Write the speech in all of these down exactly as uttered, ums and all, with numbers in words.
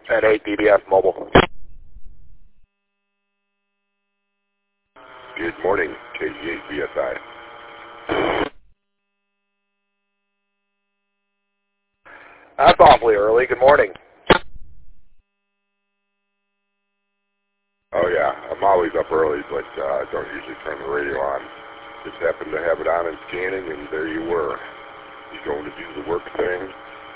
At eight D B S Mobile. Good morning, K G eight B S I. That's awfully early. Good morning. Oh yeah, I'm always up early, but uh, I don't usually turn the radio on. Just happened to have it on and scanning, and there you were. You going to do the work thing?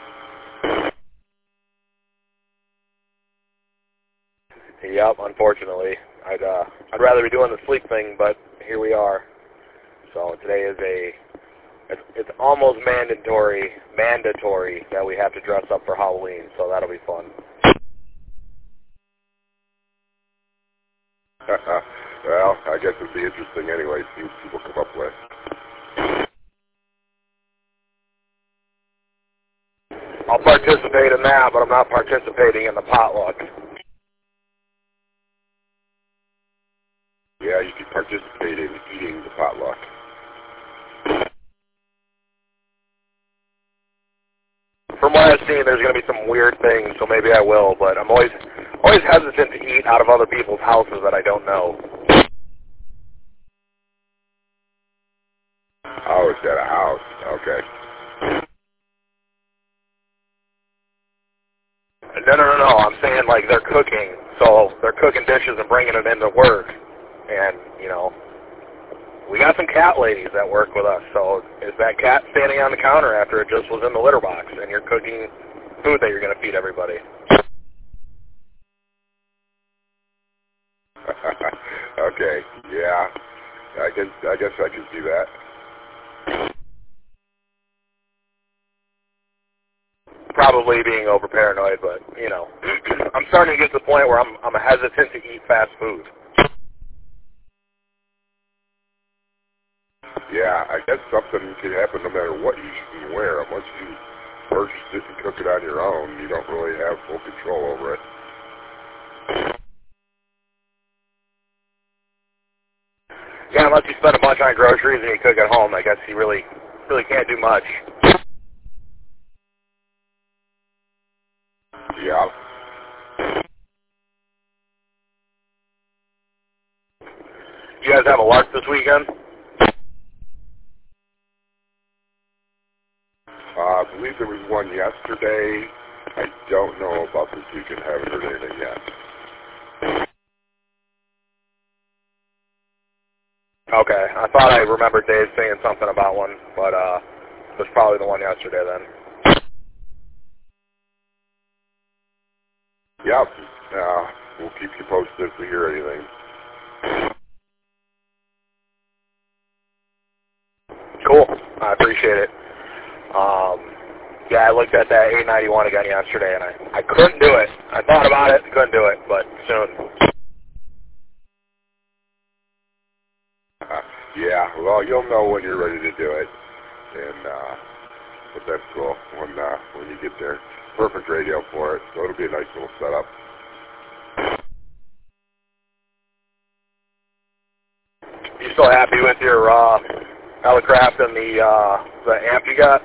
Yep, unfortunately. I'd uh, I'd rather be doing the sleep thing, but here we are. So today is a it's, it's almost mandatory mandatory that we have to dress up for Halloween. So that'll be fun. Well, I guess it'd be interesting anyway. See what people come up with. I'll participate in that, but I'm not participating in the potluck. Yeah, you could participate in eating the potluck. From what I've seen, there's going to be some weird things, so maybe I will, but I'm always always hesitant to eat out of other people's houses that I don't know. Oh, it's at a house. Okay. No, no, no, no. I'm saying, like, they're cooking, so they're cooking dishes and bringing it into work. And, you know, we got some cat ladies that work with us, so is that cat standing on the counter after it just was in the litter box, and you're cooking food that you're going to feed everybody? Okay, yeah. I guess, I guess I can see that. Probably being over paranoid, but, you know, I'm starting to get to the point where I'm, I'm hesitant to eat fast food. Yeah, I guess something can happen no matter what you eat and where. Once you purchase it and cook it on your own, you don't really have full control over it. Yeah, unless you spend a bunch on groceries and you cook at home, I guess you really, really can't do much. Yeah. You guys have a lark this weekend? Uh, I believe there was one yesterday. I don't know about this weekend. Haven't heard anything yet. Okay, I thought I remembered Dave saying something about one, but uh, it was probably the one yesterday then. Yeah. Uh, we'll keep you posted if we hear anything. Cool, I appreciate it. Um, yeah, I looked at that eight ninety-one again yesterday, and I, I couldn't do it. I thought about it, couldn't do it, but soon. Uh, yeah, well, you'll know when you're ready to do it, and uh, but that's cool when uh, when you get there. Perfect radio for it, so it'll be a nice little setup. You still happy with your uh, Elecraft and the uh, the amp you got?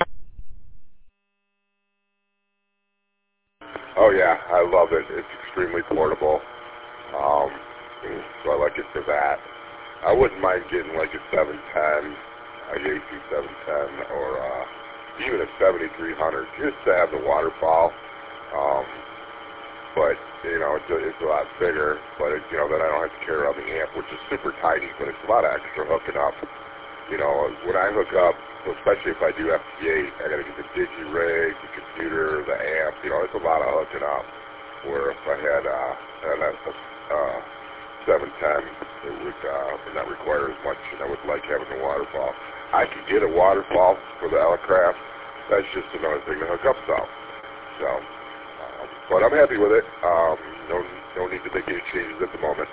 Oh yeah, I love it. It's extremely portable, um, so I like it for that. I wouldn't mind getting like a seven ten, a A C seven ten, or uh, even a seventy-three hundred, just to have the waterfall. Um, but you know, it's a, it's a lot bigger. But it, you know, then I don't have to carry around the amp, which is super tiny, but it's a lot of extra hooking up. You know, when I hook up, especially if I do F T eight, I got to get the digi rig, the computer, the amp. You know, it's a lot of hooking up. Where if I had uh, had a, a uh, seven ten, it would uh, not require as much, and I would like having the waterfall. I could get a waterfall for the Elecraft. That's just another thing to hook up some. So, um, but I'm happy with it. Um, no, no need to make any changes at the moment.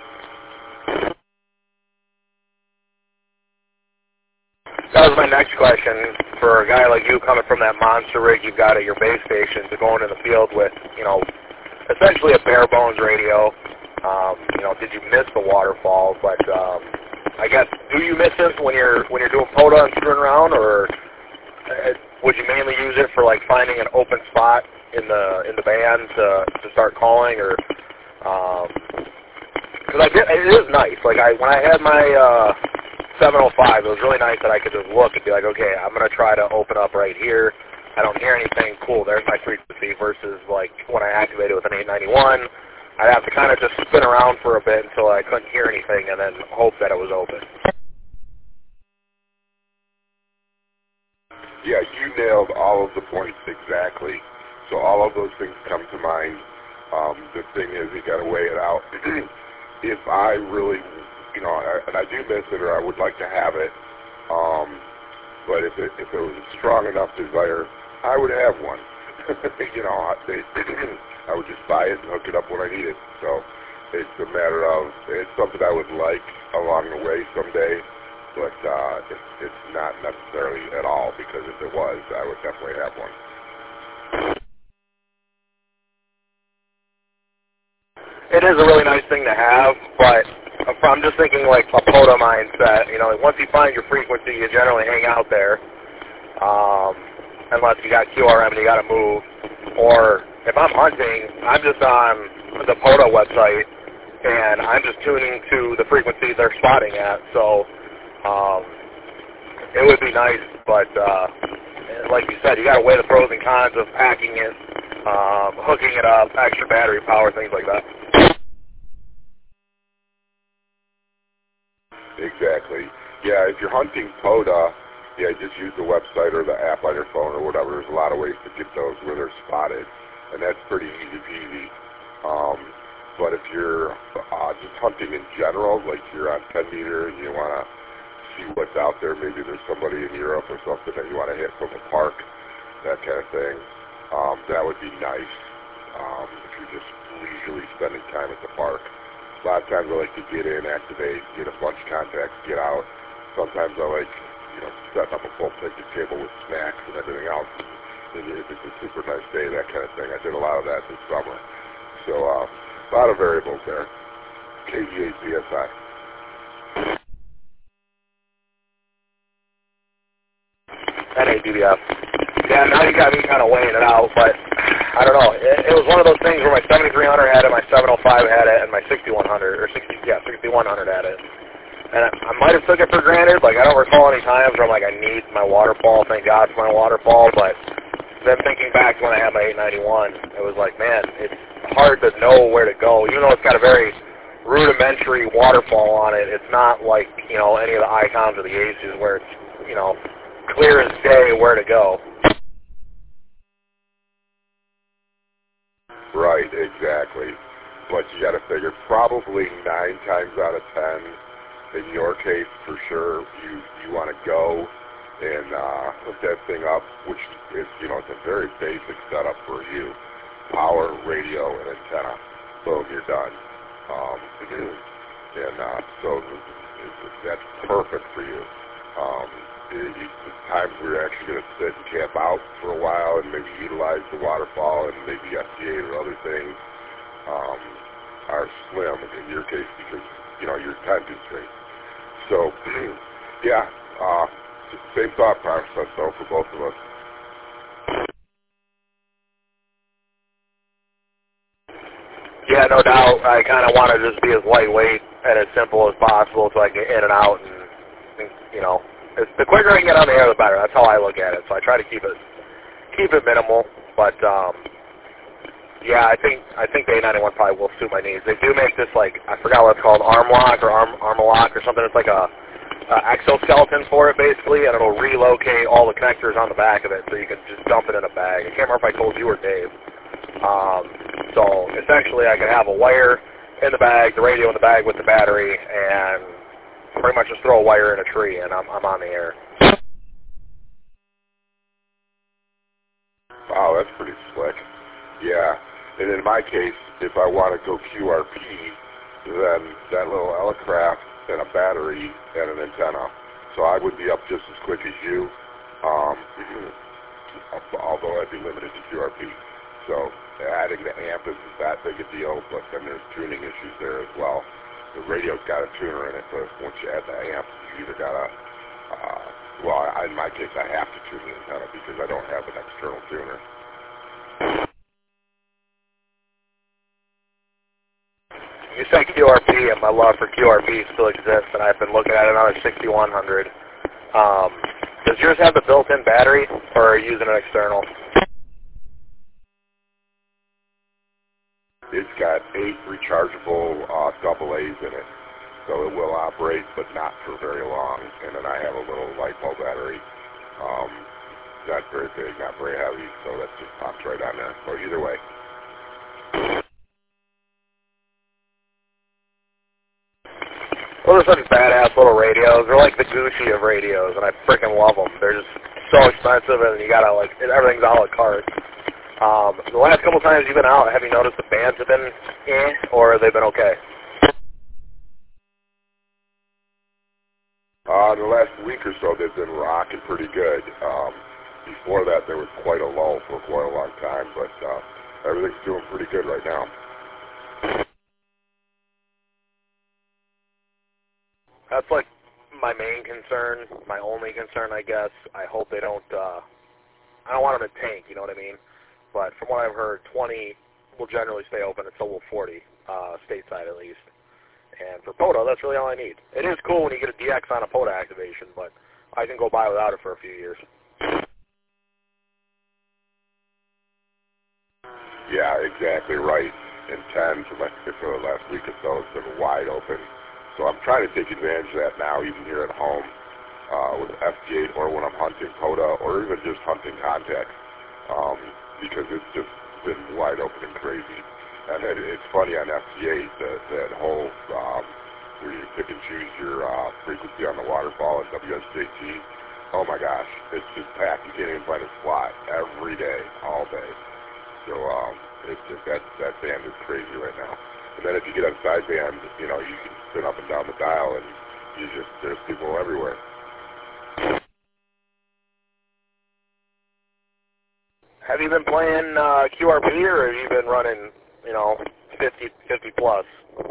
That was my next question. For a guy like you coming from that monster rig you've got at your base station to going in the field with, you know, essentially a bare bones radio, um, you know, did you miss the waterfall? But um, I guess, do you miss it when you're when you're doing POTA and screwing around, or uh, would you mainly use it for like finding an open spot in the in the band to to start calling, or because I did, it is nice. Like I when I had my uh, seven oh five, it was really nice that I could just look and be like, okay, I'm gonna try to open up right here. I don't hear anything. Cool, there's my frequency. Versus like when I activated with an eight ninety-one, I'd have to kind of just spin around for a bit until I couldn't hear anything, and then hope that it was open. Yeah, you nailed all of the points exactly. So all of those things come to mind. Um, the thing is, you got to weigh it out. If I really, you know, and I do miss it, or I would like to have it, um, but if it if it was a strong enough desire, I would have one. you know, I, they, I would just buy it and hook it up when I need it. So it's a matter of, it's something I would like along the way someday. But uh, it's, it's not necessarily at all, because if it was, I would definitely have one. It is a really nice thing to have, but I'm just thinking like a POTA mindset. You know, once you find your frequency, you generally hang out there, um, unless you got Q R M and you got to move. Or if I'm hunting, I'm just on the POTA website, and I'm just tuning to the frequency they're spotting at. So um, it would be nice, but uh, like you said, you got to weigh the pros and cons of packing it, um, hooking it up, extra battery power, things like that. Exactly. Yeah, if you're hunting POTA, yeah, just use the website or the app on your phone or whatever. There's a lot of ways to get those where they're spotted, and that's pretty easy peasy. Um, but if you're uh, just hunting in general, like you're on ten meter and you want to see what's out there, maybe there's somebody in Europe or something that you want to hit from a park, that kind of thing, um, that would be nice um, if you're just leisurely spending time at the park. A lot of times I like to get in, activate, get a bunch of contacts, get out. Sometimes I like, you know, setting up a full picnic table with snacks and everything else. And if it's a super nice day, that kind of thing. I did a lot of that this summer. So uh, a lot of variables there. K G eight P S I. N A D B F. Yeah, now you got me kind of weighing it out, but I don't know. It, it was one of those things where my seventy-three hundred had it, my seven oh five had it, and my sixty-one hundred, or sixty, yeah, sixty-one hundred had it. And I, I might have took it for granted. Like, I don't recall any times where I'm like, I need my waterfall, thank God for my waterfall, but then thinking back to when I had my eight ninety-one, it was like, man, it's hard to know where to go. Even though it's got a very rudimentary waterfall on it, it's not like, you know, any of the icons or the aces where it's, you know, clear as day where to go. Right, exactly. But you got to figure probably nine times out of ten, in your case, for sure, you you want to go and uh, hook that thing up, which is, you know, it's a very basic setup for you. Power, radio, and antenna. Boom, you're done. Um, and uh, so that's perfect for you. Um, it, it, the times where you're actually going to sit and camp out for a while and maybe utilize the waterfall and maybe F T A or other things um, are slim in your case because, you know, you're time constrained. So, yeah, uh, same thought process though for both of us. Yeah, no doubt. I kind of want to just be as lightweight and as simple as possible so I can get in and out. And, and you know, it's, the quicker I can get on the air, the better. That's how I look at it. So I try to keep it keep it minimal. But um, yeah, I think I think the eight ninety-one probably will suit my needs. They do make this like I forgot what it's called, arm lock or arm arm lock or something. It's like a, a exoskeleton for it basically, and it'll relocate all the connectors on the back of it so you can just dump it in a bag. I can't remember if I told you or Dave. Um, so essentially I can have a wire in the bag, the radio in the bag with the battery, and pretty much just throw a wire in a tree and I'm, I'm on the air. Wow, that's pretty slick. Yeah, and in my case, if I want to go Q R P, then that little Elecraft and a battery and an antenna. So I would be up just as quick as you, um, although I'd be limited to Q R P. So adding the amp isn't that big a deal, but then there's tuning issues there as well. The radio's got a tuner in it, but once you add the amp, you either got to, uh, well, in my case, I have to tune the antenna because I don't have an external tuner. you said Q R P, and my love for Q R P still exists, and I've been looking at another sixty-one hundred. Um, does yours have the built-in battery, or are you using an external? It's got eight rechargeable uh, double A's in it, so it will operate, but not for very long. And then I have a little LiPo battery. Um, not very big, not very heavy, so that just pops right on there. So either way. Well, there's such badass little radios. They're like the Gucci of radios, and I freaking love them. They're just so expensive, and you gotta like everything's a la carte. Um, the last couple times you've been out, have you noticed the bands have been eh, or have they been okay? Uh, the last week or so, they've been rocking pretty good. Um, before that, there was quite a lull for quite a long time, but uh, everything's doing pretty good right now. That's like my main concern, my only concern, I guess. I hope they don't, uh, I don't want them to tank, you know what I mean? But from what I've heard, twenty will generally stay open until forty, uh, stateside at least. And for POTA, that's really all I need. It is cool when you get a D X on a POTA activation, but I can go by without it for a few years. Yeah, exactly right. And ten for, my, for the last week or so has been wide open. So I'm trying to take advantage of that now, even here at home uh, with F T eight or when I'm hunting POTA or even just hunting contacts um, because it's just been wide open and crazy. And it, it's funny on F T eight, that, that whole um, where you pick and choose your uh, frequency on the waterfall at W S J T. Oh my gosh, it's just packed. You can't even find a slot every day, all day. So um, it's just, that, that band is crazy right now. And then if you get on sideband, you know, you can spin up and down the dial, and you just, there's people everywhere. Have you been playing uh, Q R P, or have you been running, you know, fifty, fifty plus?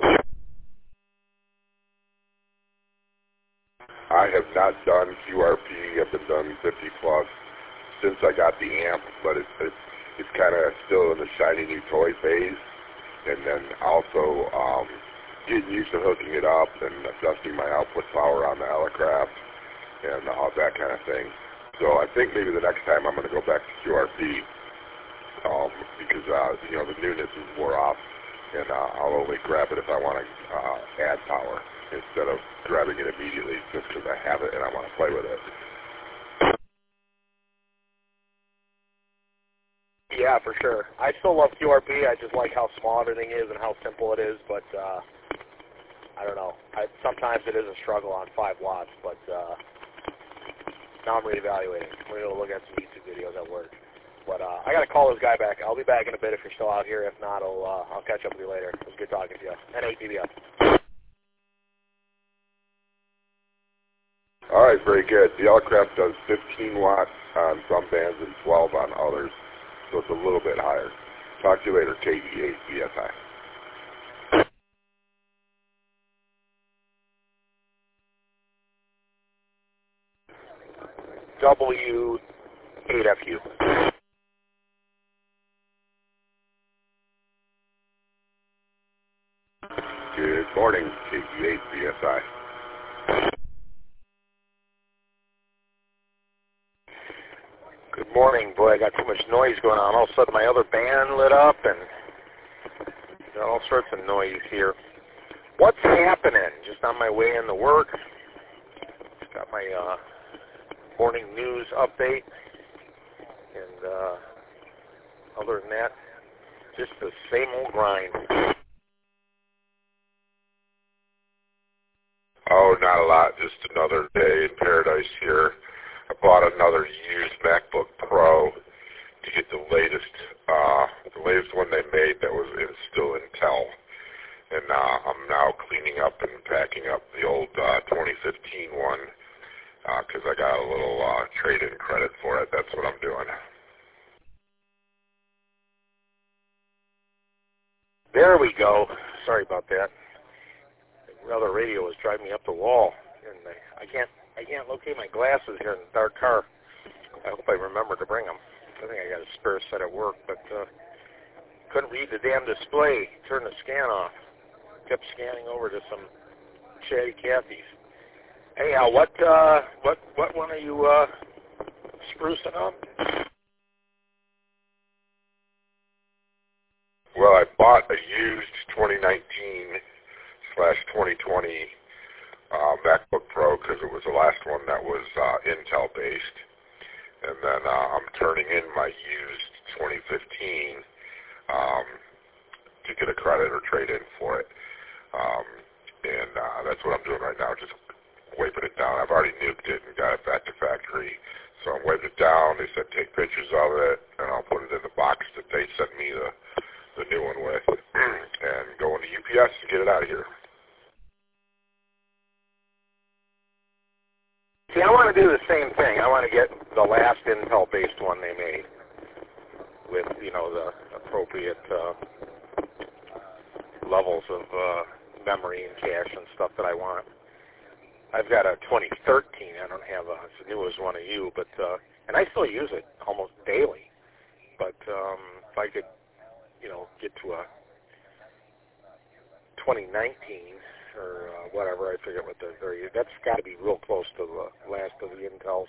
I have not done Q R P. I've been done fifty plus since I got the amp, but it's it's, it's kind of still in the shiny new toy phase. And then also um, getting used to hooking it up and adjusting my output power on the Elecraft and all that kind of thing. So I think maybe the next time I'm going to go back to Q R P um, because uh, you know the newness is wore off, and uh, I'll only grab it if I want to uh, add power instead of grabbing it immediately just because I have it and I want to play with it. Yeah, for sure. I still love Q R P. I just like how small everything is and how simple it is, but uh, I don't know. I, sometimes it is a struggle on five watts, but uh, now I'm reevaluating. We're going to look at some YouTube videos at work. But uh, I got to call this guy back. I'll be back in a bit if you're still out here. If not, I'll, uh, I'll catch up with you later. It was good talking to you. N A T B S. All right, very good. The Elecraft does fifteen watts on some bands and twelve on others, so it's a little bit higher. Talk to you later, K E eight B S I. W eight F U. Good morning, K E eight B S I. Good morning. Boy, I got too much noise going on. All of a sudden my other band lit up and got all sorts of noise here. What's happening? Just on my way into work. Got my uh, morning news update. And uh, other than that, just the same old grind. Oh, not a lot. Just another day in paradise here. I bought another used MacBook Pro to get the latest, uh, the latest one they made that was in, still Intel. And uh, I'm now cleaning up and packing up the old uh, twenty fifteen one because uh, I got a little uh, trade-in credit for it. That's what I'm doing. There we go. Sorry about that. Another radio was driving me up the wall, and I, I can't I can't locate my glasses here in the dark car. I hope I remember to bring them. I think I got a spare set at work, but uh, couldn't read the damn display. Turn the scan off. kept scanning over to some Chatty Cathy's. Anyhow, what uh, what what one are you uh, sprucing up? Well, I bought a used twenty nineteen slash twenty twenty uh, MacBook Pro because it was the last one that was uh, Intel based, and then uh, I'm turning in my used twenty fifteen um, to get a credit or trade in for it, um, and uh, that's what I'm doing right now, just wiping it down. I've already nuked it and got it back to factory, so I'm wiping it down. They said take pictures of it, and I'll put it in the box that they sent me the the new one with, and go into U P S and get it out of here. See, I want to do the same thing. I want to get the last Intel-based one they made with, you know, the appropriate uh, levels of uh, memory and cache and stuff that I want. I've got a twenty thirteen. I don't have a, as new as one of you, but uh, and I still use it almost daily. But um, if I could, you know, get to a twenty nineteen or uh, whatever, I forget what the very, that's got to be real close to the last of the Intels.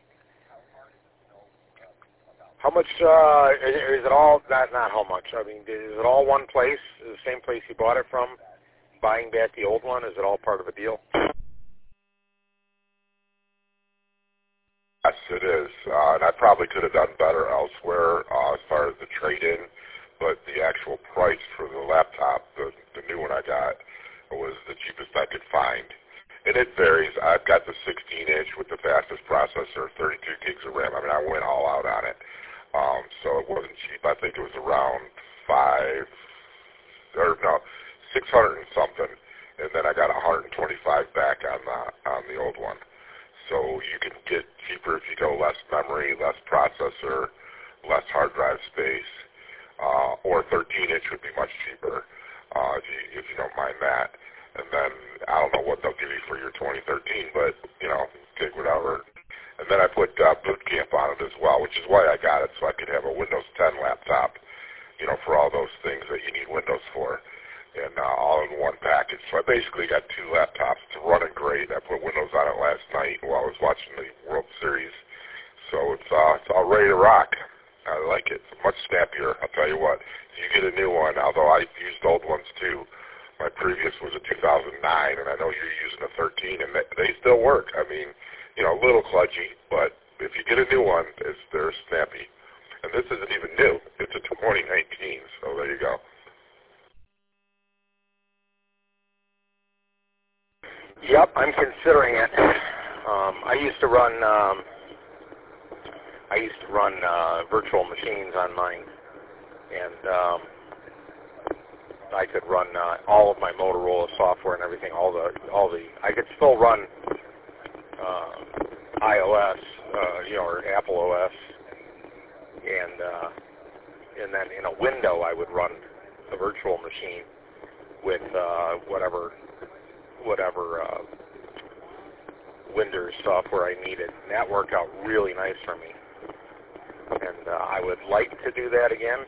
How much, uh, is, is it all, not, not how much, I mean, is it all one place, the same place you bought it from, buying back the old one? Is it all part of a deal? Yes, it is, uh, and I probably could have done better elsewhere uh, as far as the trade-in, but the actual price for the laptop, the, the new one I got, was the cheapest I could find. And it varies. I've got the sixteen inch with the fastest processor, thirty-two gigs of RAM. I mean, I went all out on it. Um, so it wasn't cheap. I think it was around five, or no, six hundred and something. And then I got one hundred twenty-five back on the, on the old one. So you can get cheaper if you go less memory, less processor, less hard drive space, uh, or thirteen inch would be much cheaper. Uh, if you if you don't mind that, and then I don't know what they'll give you for your twenty thirteen, but you know, take whatever. And then I put uh, Boot Camp on it as well, which is why I got it, so I could have a Windows ten laptop, you know, for all those things that you need Windows for, and uh, all in one package. So I basically got two laptops. It's running great. I put Windows on it last night while I was watching the World Series, so it's uh, it's all ready to rock. I like it. It's much snappier. I'll tell you what. If you get a new one, although I've used old ones too, my previous was a two thousand nine, and I know you're using a thirteen, and they, they still work. I mean, you know, a little kludgy, but if you get a new one, it's, they're snappy. And this isn't even new. It's a twenty nineteen, so there you go. Yep, I'm considering it. Um, I used to run... Um, I used to run uh, virtual machines on mine, and um, I could run uh, all of my Motorola software and everything. All the, all the, I could still run uh, iOS, uh, you know, or Apple O S, and uh, and then in a window I would run the virtual machine with uh, whatever, whatever uh, Windows software I needed. And that worked out really nice for me. And uh, I would like to do that again.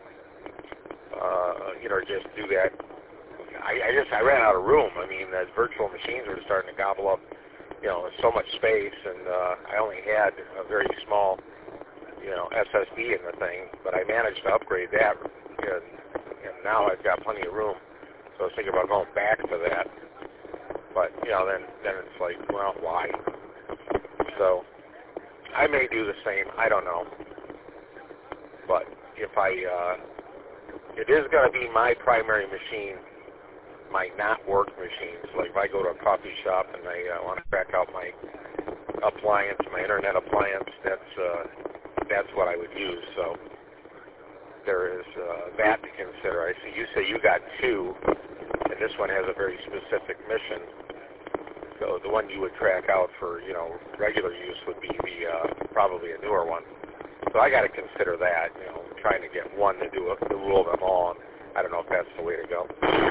Uh, you know, just do that. I, I just I ran out of room. I mean, the virtual machines were starting to gobble up, you know, so much space, and uh, I only had a very small, you know, S S D in the thing. But I managed to upgrade that, and, and now I've got plenty of room. So I was thinking about going back to that. But you know, then then it's like, well, why? So I may do the same. I don't know. But if I, uh, it is going to be my primary machine, my not work machines. Like if I go to a coffee shop and I uh, want to crack out my appliance, my internet appliance, that's uh, that's what I would use. So there is uh, that to consider. I see you say you got two, and this one has a very specific mission. So the one you would crack out for, you know, regular use would be the uh, probably a newer one. So I got to consider that, you know, trying to get one to do a, to rule them all. I don't know if that's the way to go.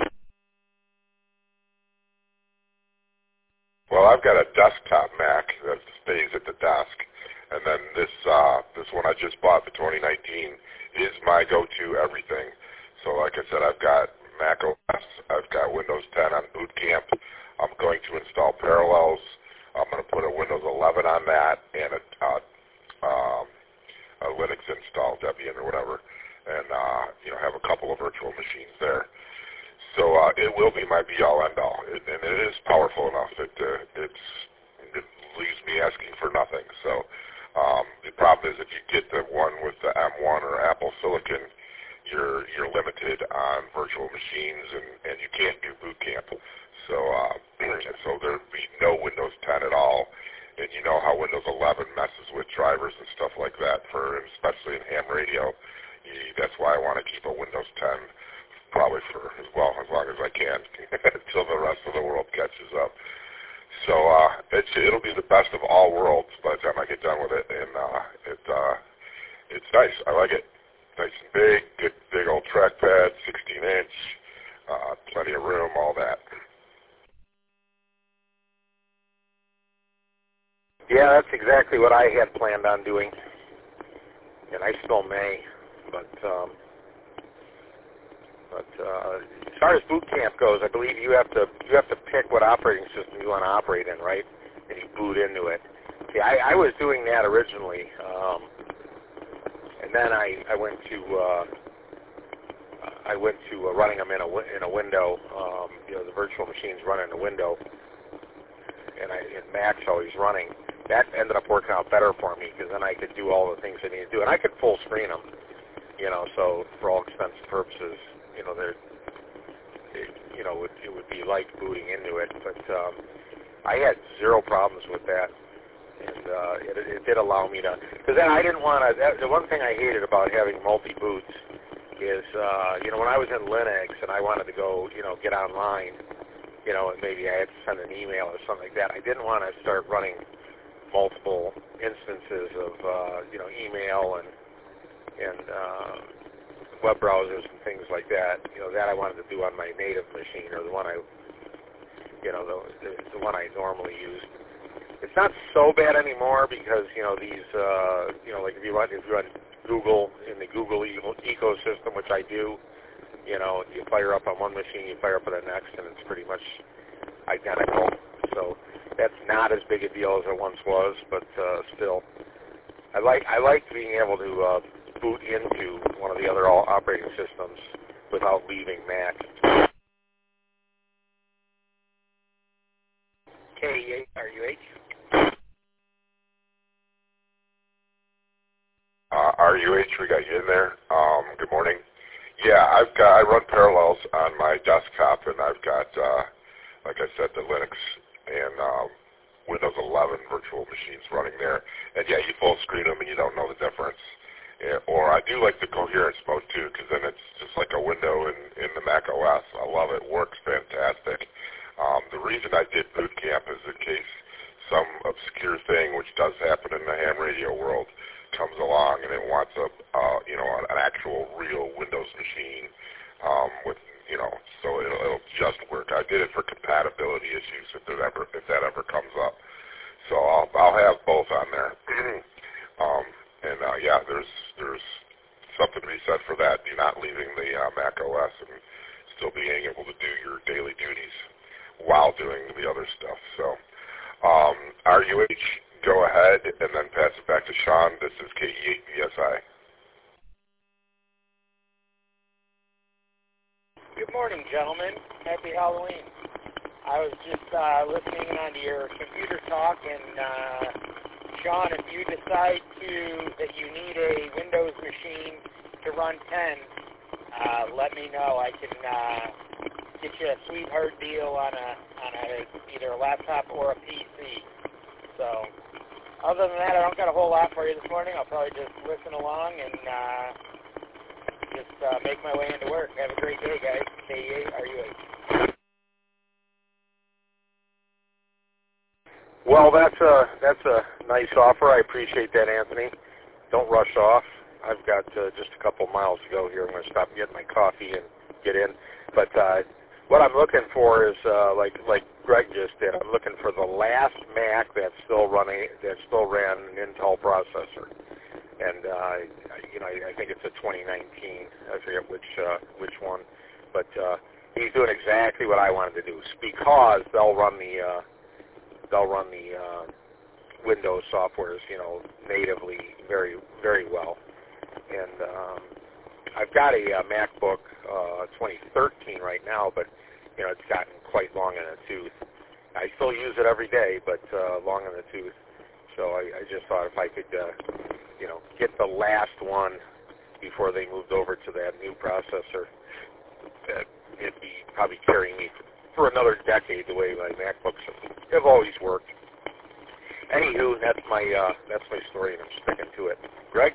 Well, I've got a desktop Mac that stays at the desk, and then this uh, this one I just bought, the twenty nineteen, is my go-to everything. So like I said, I've got Mac O S. I've got Windows ten on Boot Camp. I'm going to install Parallels. I'm going to put a Windows eleven on that and a, uh, um, a Linux install, Debian or whatever, and uh, you know, have a couple of virtual machines there. So uh, it will be my be-all, end-all, it, and it is powerful enough that uh, it's, it leaves me asking for nothing. So um, the problem is if you get the one with the M one or Apple Silicon, you're you're limited on virtual machines, and, and you can't do Boot Camp. So uh, so there'd be no Windows ten at all. And you know how Windows eleven messes with drivers and stuff like that, for especially in ham radio. You, that's why I want to keep a Windows ten probably for as well as long as I can until the rest of the world catches up. So uh, it's, it'll be the best of all worlds by the time I get done with it, and uh, it uh, it's nice. I like it. Nice and big, good big old trackpad, sixteen inch, uh, plenty of room, all that. Yeah, that's exactly what I had planned on doing, and I still may, but. Um, But uh, as far as Boot Camp goes, I believe you have to you have to pick what operating system you want to operate in, right? And you boot into it. See, I, I was doing that originally, um, and then I I went to uh, I went to uh, running them in a in a window. Um, you know, the virtual machines run in a window, and I and Mac's always running. That ended up working out better for me because then I could do all the things I need to do, and I could full screen them. You know, so for all extents purposes. You know, there, you know, it, it would be like booting into it, but um, I had zero problems with that, and uh, it, it did allow me to. Because then I didn't want to. The one thing I hated about having multi boots is, uh, you know, when I was in Linux and I wanted to go, you know, get online, you know, and maybe I had to send an email or something like that. I didn't want to start running multiple instances of, uh, you know, email and and. Uh, web browsers and things like that, you know, that I wanted to do on my native machine, or the one I, you know, the, the, the one I normally use. It's not so bad anymore because, you know, these, uh, you know, like if you run, if you run Google in the Google e- ecosystem, which I do, you know, you fire up on one machine, you fire up on the next, and it's pretty much identical. So that's not as big a deal as it once was, but uh, still, I like I like being able to uh, boot into one of the other operating systems without leaving Mac. K E H R U H. Uh, R U H, we got you in there. Um, good morning. Yeah, I've got I run Parallels on my desktop, and I've got, uh, like I said, the Linux and um, Windows eleven virtual machines running there. And yeah, you full screen them, and you don't know the difference. Or I do like the coherence mode too, because then it's just like a window in, in the Mac O S. I love it. Works fantastic. Um, the reason I did Boot Camp is in case some obscure thing, which does happen in the ham radio world, comes along and it wants a uh, you know an actual real Windows machine um, with you know so it'll, it'll just work. I did it for compatibility issues if that ever if that ever comes up. So I'll I'll have both on there. um, And uh, yeah, there's there's something to be said for that. You're not leaving the uh, Mac O S and still being able to do your daily duties while doing the other stuff. So um, R U H, go ahead and then pass it back to Sean. This is K E eight V S I. Good morning, gentlemen. Happy Halloween. I was just uh, listening in on your computer talk, and uh, Sean, if you decide to that you need a Windows machine to run ten, uh, let me know. I can uh, get you a sweetheart deal on a on a either a laptop or a P C. So, other than that, I don't got a whole lot for you this morning. I'll probably just listen along and uh, just uh, make my way into work. Have a great day, guys. K E eight R U H. Well, that's a that's a nice offer. I appreciate that, Anthony. Don't rush off. I've got uh, just a couple miles to go here. I'm going to stop and get my coffee and get in. But uh, what I'm looking for is uh, like like Greg just did. I'm looking for the last Mac that's still running that still ran an Intel processor, and uh, you know I, I think it's a twenty nineteen. I forget which uh, which one, but uh, he's doing exactly what I wanted to do because they'll run the uh, they'll run the uh, Windows softwares, you know, natively very very well. And um, I've got a, uh MacBook uh, twenty thirteen right now, but you know it's gotten quite long in the tooth. I still use it every day, but uh, long in the tooth. So I, I just thought if I could, uh, you know, get the last one before they moved over to that new processor, that it'd be probably carrying me for another decade the way my MacBooks have always worked. Anywho, that's my uh, that's my story, and I'm sticking to it. Greg?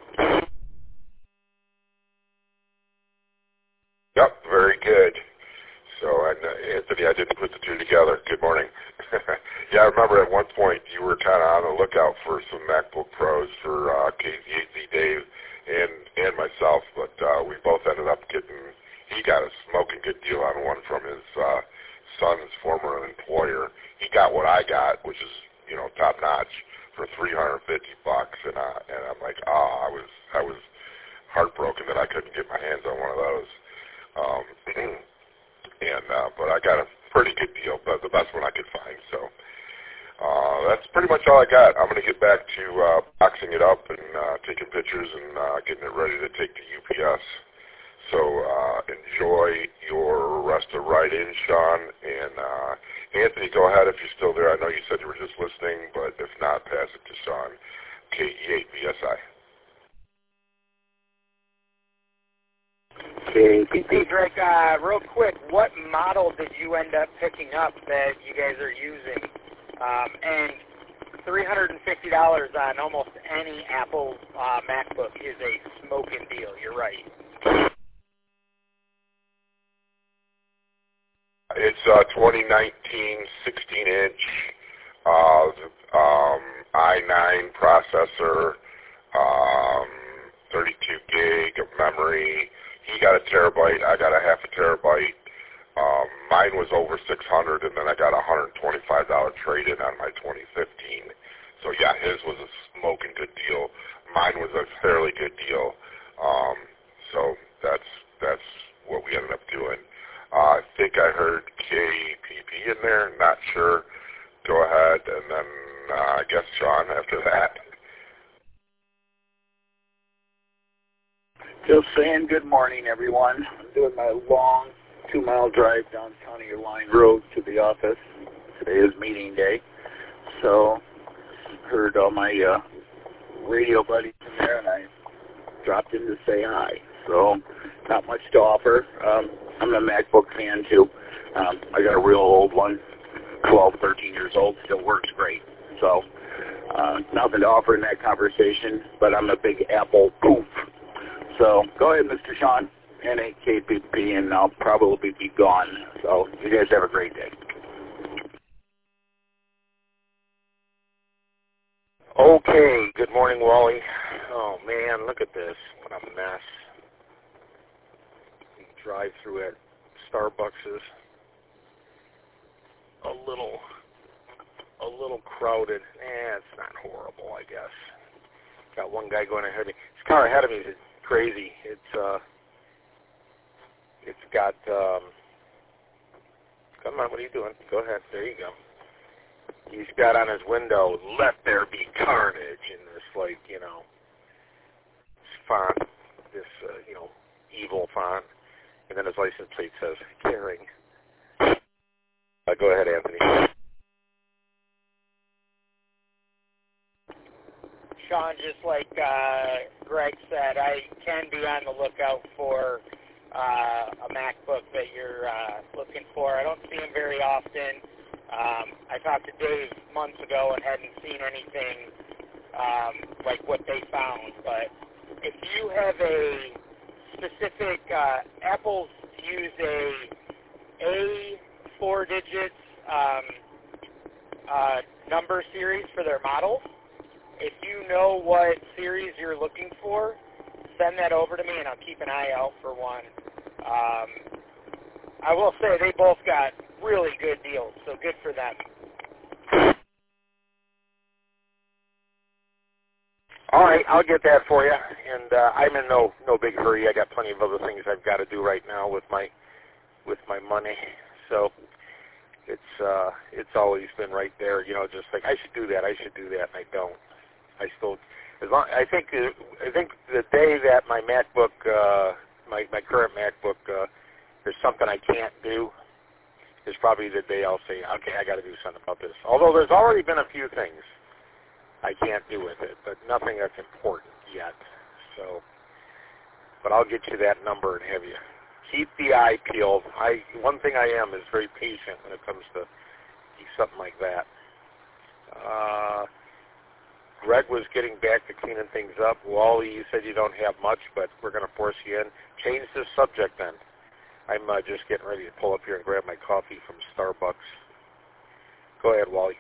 Yep, very good. So, and uh, Anthony, I didn't put the two together. Good morning. Yeah, I remember at one point you were kind of on the lookout for some MacBook Pros for uh, K Z A Z Dave and and myself, but uh, we both ended up getting. He got a smoking good deal on one from his uh, son's former employer. He got what I got, which is you know top notch, for three hundred fifty bucks, and uh, and I'm like, ah, oh, I was I was heartbroken that I couldn't get my hands on one of those. Um, and uh, but I got a pretty good deal, but the best one I could find. So uh, that's pretty much all I got. I'm going to get back to uh, boxing it up and uh, taking pictures and uh, getting it ready to take to U P S. So uh, enjoy your rest of ride-in, Sean. And uh, Anthony, go ahead if you're still there. I know you said you were just listening, but if not, pass it to Sean, K E eight B S I. Hey, Greg, uh, real quick, what model did you end up picking up that you guys are using? Um, and three hundred fifty dollars on almost any Apple uh, MacBook is a smoking deal. You're right. It's a twenty nineteen sixteen inch uh, um, i nine processor, um, thirty-two gig of memory. He got a terabyte. I got a half a terabyte. Um, mine was over six hundred, and then I got a one hundred twenty-five dollars trade-in on my twenty fifteen. So yeah, his was a smoking good deal. Mine was a fairly good deal. Um, so that's that's what we ended up doing. Uh, I think I heard K P P in there. Not sure. Go ahead, and then uh, I guess Sean after that. Just saying good morning, everyone. I'm doing my long two-mile drive down County Line Road to the office. Today is meeting day, so heard all my uh, radio buddies in there, and I dropped in to say hi. So not much to offer. Um, I'm a MacBook fan, too. Um, I got a real old one, twelve, thirteen years old, still works great. So uh, nothing to offer in that conversation, but I'm a big Apple poof. So go ahead, Mister Sean, N A K P P, and I'll probably be gone. So you guys have a great day. Okay, good morning, Wally. Oh, man, look at this. What a mess. You drive through at Starbucks is a little, a little crowded. Eh, it's not horrible, I guess. Got one guy going ahead of me. This car ahead of me is crazy. It's, uh, it's got, um, come on, what are you doing? Go ahead. There you go. He's got on his window, "Let there be carnage," in this, like, you know, font, this, uh, you know, evil font. And then his license plate says, "Caring." Uh, go ahead, Anthony. Sean, just like uh, Greg said, I can be on the lookout for uh, a MacBook that you're uh, looking for. I don't see them very often. Um, I talked to Dave months ago and hadn't seen anything um, like what they found. But if you have a specific, uh, Apple's use a A four digits um, uh, number series for their models. If you know what series you're looking for, send that over to me and I'll keep an eye out for one. Um, I will say they both got really good deals, so good for them. All right, I'll get that for you. And uh, I'm in no no big hurry. I got plenty of other things I've got to do right now with my with my money. So it's uh, it's always been right there, you know, just like I should do that, I should do that, and I don't. I still, as long I think uh, I think the day that my MacBook, uh, my my current MacBook, uh, there's something I can't do, is probably the day I'll say, okay, I got to do something about this. Although there's already been a few things I can't do with it, but nothing that's important yet. So, but I'll get you that number and have you keep the eye peeled. I one thing I am is very patient when it comes to something like that. Uh, Greg was getting back to cleaning things up. Wally, you said you don't have much, but we're going to force you in. Change the subject then. I'm uh, just getting ready to pull up here and grab my coffee from Starbucks. Go ahead, Wally.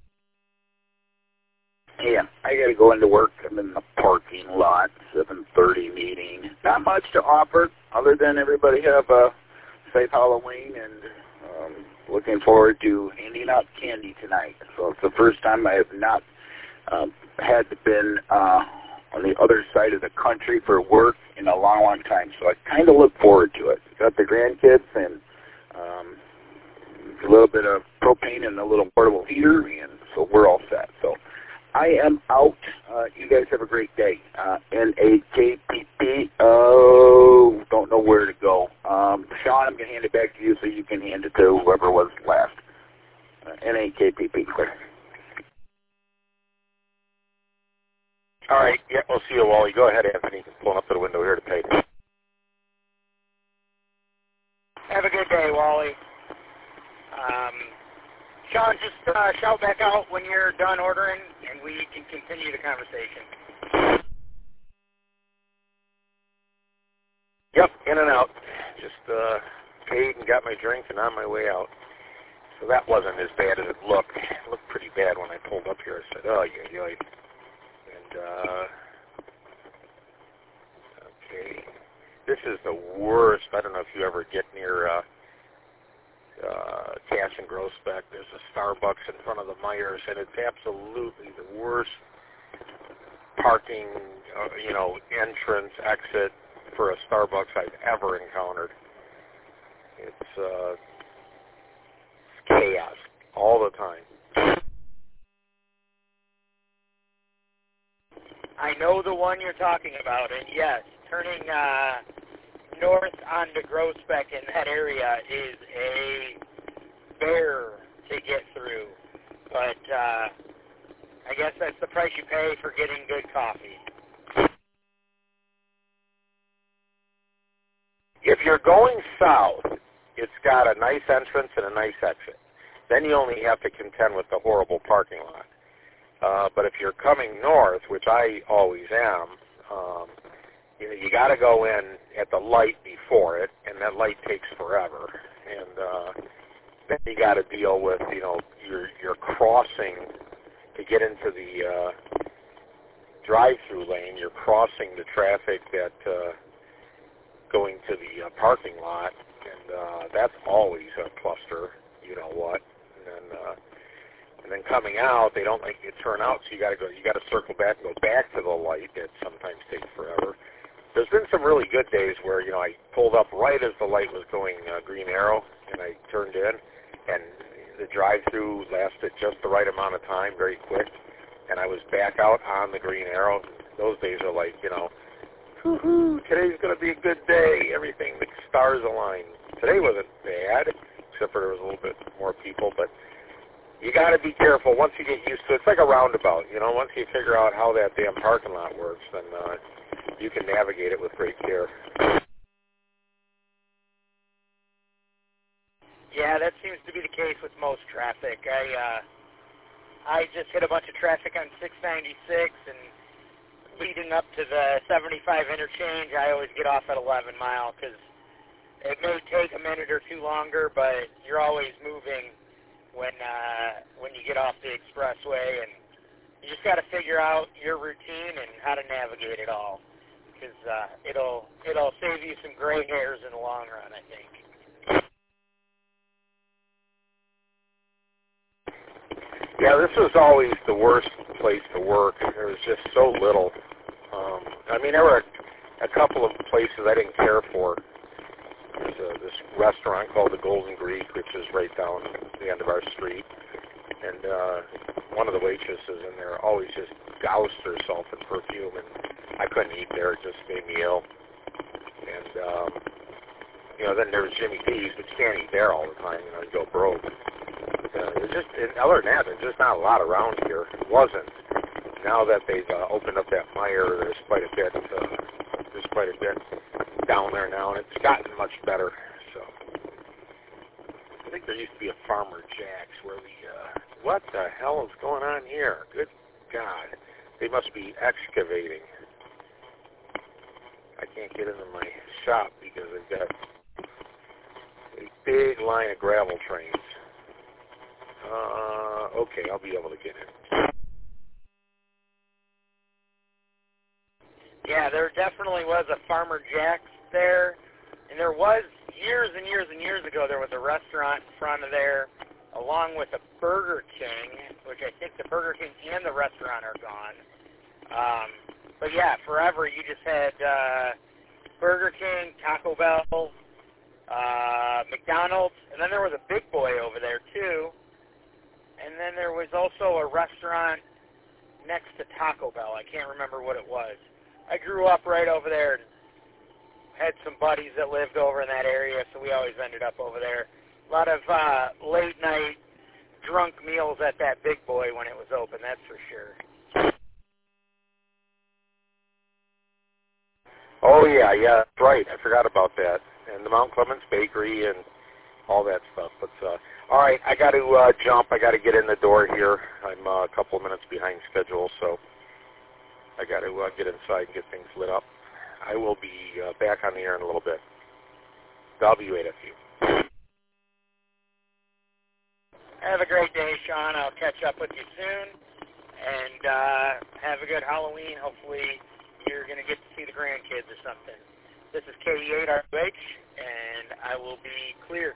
Yeah, I got to go into work. I'm in the parking lot, seven thirty meeting. Not much to offer other than everybody have a safe Halloween and um, looking forward to handing out candy tonight. So it's the first time I have not um, had been uh, on the other side of the country for work in a long, long time. So I kind of look forward to it. Got the grandkids and um, a little bit of propane and a little portable heater, and so we're all set. So I am out. Uh, you guys have a great day. Uh, N A K P P. Oh, don't know where to go. Um, Sean, I'm going to hand it back to you so you can hand it to whoever was last. Uh, N A K P P. Clear. All right. Yeah, we'll see you, Wally. Go ahead, Anthony. Pulling up to the window here to pay. Have a good day, Wally. Um, Sean, just uh, shout back out when you're done ordering, and we can continue the conversation. Yep, in and out. Just uh, paid and got my drink and on my way out. So that wasn't as bad as it looked. It looked pretty bad when I pulled up here. I said, oh, yeah, yeah. And, uh, okay. This is the worst. I don't know if you ever get near uh, uh, Cass and Groesbeck. There's a Starbucks in front of the Myers, and it's absolutely the worst parking, uh, you know, entrance, exit for a Starbucks I've ever encountered. It's, uh, it's chaos all the time. I know the one you're talking about, and yes, turning uh, north onto Groesbeck in that area is a bear to get through. But uh, I guess that's the price you pay for getting good coffee. If you're going south, it's got a nice entrance and a nice exit. Then you only have to contend with the horrible parking lot. Uh, but if you're coming north, which I always am, um, you know, you got to go in at the light before it, and that light takes forever. And uh, then you got to deal with, you know, you're, you're crossing to get into the uh, drive-through lane. You're crossing the traffic that uh, going to the uh, parking lot, and uh, that's always a cluster. You know what? And then. Uh, And then coming out, they don't let you turn out, so you got to go. You got to circle back and go back to the light. That sometimes takes forever. There's been some really good days where you know I pulled up right as the light was going uh, green arrow, and I turned in, and the drive-through lasted just the right amount of time, very quick, and I was back out on the green arrow. Those days are like you know, woo-hoo, today's going to be a good day. Everything, the stars align. Today wasn't bad, except for there was a little bit more people, but. You got to be careful once you get used to it. It's like a roundabout, you know. Once you figure out how that damn parking lot works, then uh, you can navigate it with great care. Yeah, that seems to be the case with most traffic. I uh, I just hit a bunch of traffic on six ninety-six, and leading up to the seventy-five interchange, I always get off at eleven mile because it may take a minute or two longer, but you're always moving when uh, when you get off the expressway, and you just got to figure out your routine and how to navigate it all, because uh, it'll it'll save you some gray hairs in the long run, I think. Yeah, this was always the worst place to work. There was just so little. Um, I mean, there were a, a couple of places I didn't care for, There's a, this restaurant called the Golden Greek, which is right down the end of our street. And uh, one of the waitresses in there always just doused herself in perfume, and I couldn't eat there. It just made me ill. And, um, you know, then there was Jimmy D's, but you can't eat there all the time. You know, you go broke. Uh, there's just, and other than that, there's just not a lot around here. It wasn't. Now that they've uh, opened up that Meijer, there's quite a bit. Uh, there's quite a bit down there now, and it's gotten much better. So I think there used to be a Farmer Jack's where we. Uh, what the hell is going on here? Good God, they must be excavating. I can't get into my shop because they've got a big line of gravel trains. Uh, okay, I'll be able to get in. Yeah, there definitely was a Farmer Jack's there, and there was years and years and years ago there was a restaurant in front of there, along with a Burger King, which I think the Burger King and the restaurant are gone. Um, but yeah, forever you just had uh, Burger King, Taco Bell, uh, McDonald's, and then there was a Big Boy over there too. And then there was also a restaurant next to Taco Bell. I can't remember what it was. I grew up right over there and had some buddies that lived over in that area, so we always ended up over there. A lot of uh, late-night drunk meals at that Big Boy when it was open, that's for sure. Oh, yeah, yeah, that's right. I forgot about that. And the Mount Clemens Bakery and all that stuff. But, uh, all right, I got to uh, jump. I got to get in the door here. I'm uh, a couple of minutes behind schedule, so I got to uh, get inside and get things lit up. I will be uh, back on the air in a little bit. W eight F U. Have a great day, Sean. I'll catch up with you soon. And uh, have a good Halloween. Hopefully you're going to get to see the grandkids or something. This is K E eight R W H, and I will be clear.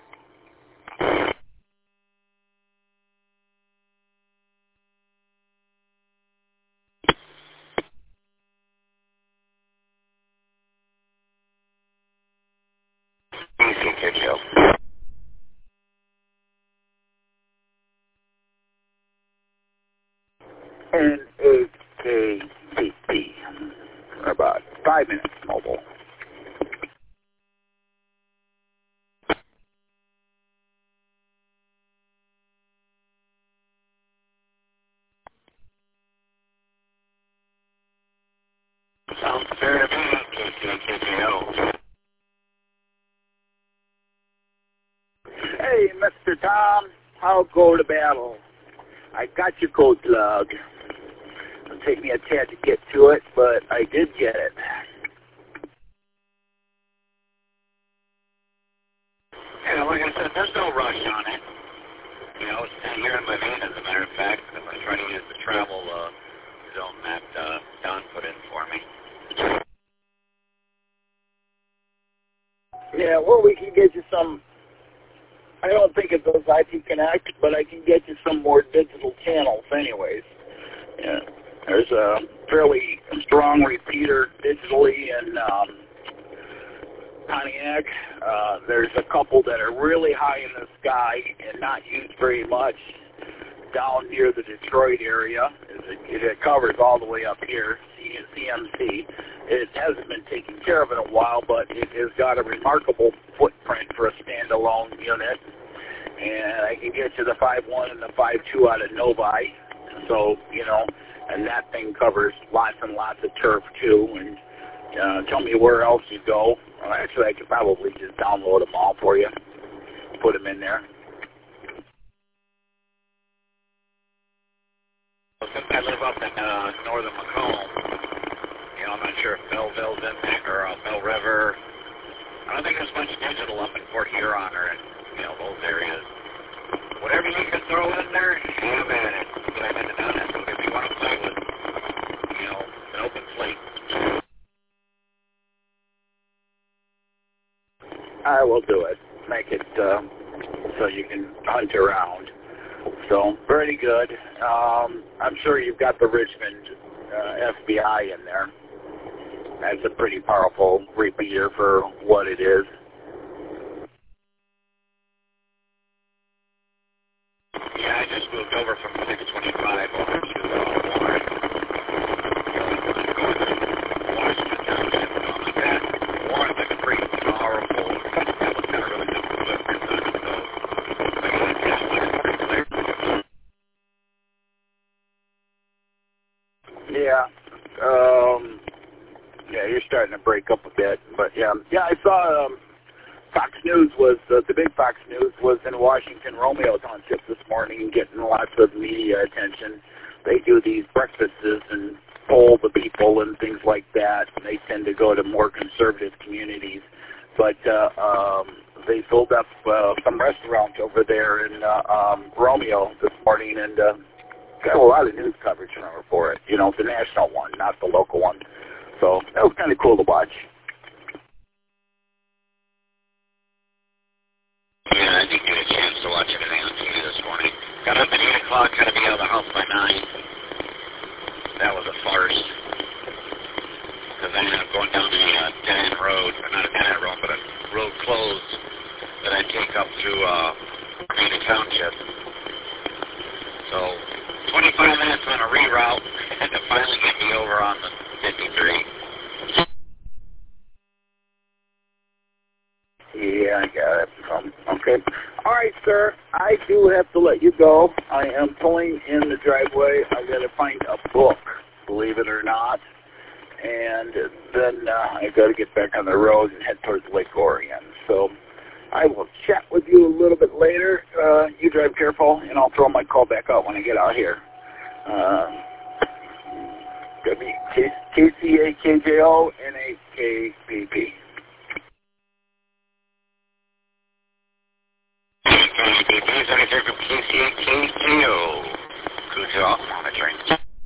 Easy, kid show. N H K T P. About five minutes mobile. Sounds fair to me, K K K K O. Hey, Mister Tom, I'll go to battle. I got your code plug. It'll take me a tad to get to it, but I did get it. Yeah, like I said, there's no rush on it. You know, it's here in my vein, as a matter of fact. I'm going to try to use the travel uh, zone that uh, Don put in for me. Yeah, well, we can get you some. I don't think it does I P Connect, but I can get you some more digital channels anyways. Yeah, there's a fairly strong repeater digitally in um, Pontiac. Uh, there's a couple that are really high in the sky and not used very much down near the Detroit area. It, it covers all the way up here, C M C. It hasn't been taken care of in a while, but it has got a remarkable footprint for a standalone unit. And I can get you the five one and the five two out of Novi. So, you know, and that thing covers lots and lots of turf, too. And uh, tell me where else you go. Well, actually, I could probably just download them all for you, put them in there. Since I live up in uh, northern Macomb, you know, I'm not sure if Belleville's in there or uh, Bell River. I don't think there's much digital up in Port Huron or in, you know, those areas. Whatever you can throw in there, have at it. That's what I've been down at. So if you want to play with, you know, an open slate. I will do it. Make it uh, so you can hunt around. So, very good. Um, I'm sure you've got the Richmond uh, F B I in there. That's a pretty powerful repeater for what it is. moved over from six twenty-five over to uh, Warren. Going to Washington Township and all like that. Warren's like a pretty powerful, that was kind of really good for the done, so I got a test pretty clear. Yeah. Um, yeah, you're starting to break up a bit, but yeah, yeah. I saw um, Fox News was uh, the big Fox News was in Washington Romeo Township this morning, getting lots of media attention. They do these breakfasts and poll the people and things like that. And they tend to go to more conservative communities, but uh, um, they filled up uh, some restaurants over there in uh, um, Romeo this morning, and uh, got a lot of news coverage for it. You know, the national one, not the local one. So that was kind of cool to watch. Yeah, I didn't get a chance to watch anything on T V this morning. Got up at eight o'clock, had to be out of the house by nine. That was a farce. Because I ended up going down the uh, dead-end road, or not a dead-end road, but a road closed that I take up to uh, Armada Township. So twenty-five minutes on a reroute to finally get me over on the fifty-three. Yeah, I got it. Um, okay. All right, sir. I do have to let you go. I am pulling in the driveway. I got to find a book, believe it or not. And then uh, I got to get back on the road and head towards Lake Orion. So I will chat with you a little bit later. Uh, you drive careful, and I'll throw my call back out when I get out here. Uh, gonna be K C A K J O N A K P P. Please enter from K C A K J O. Cujo off monitoring.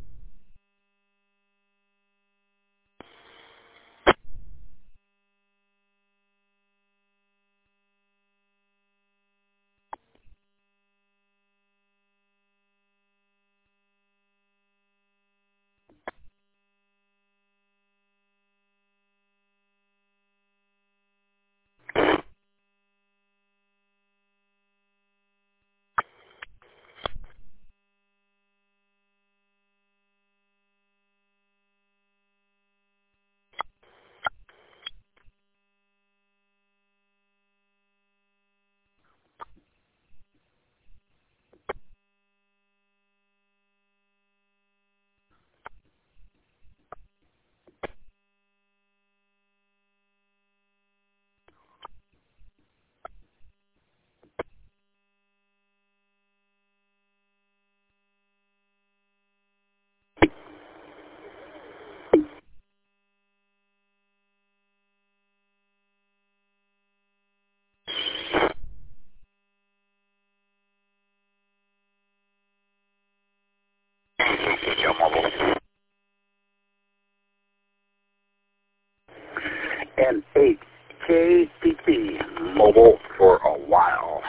And eight K P P mobile for a while.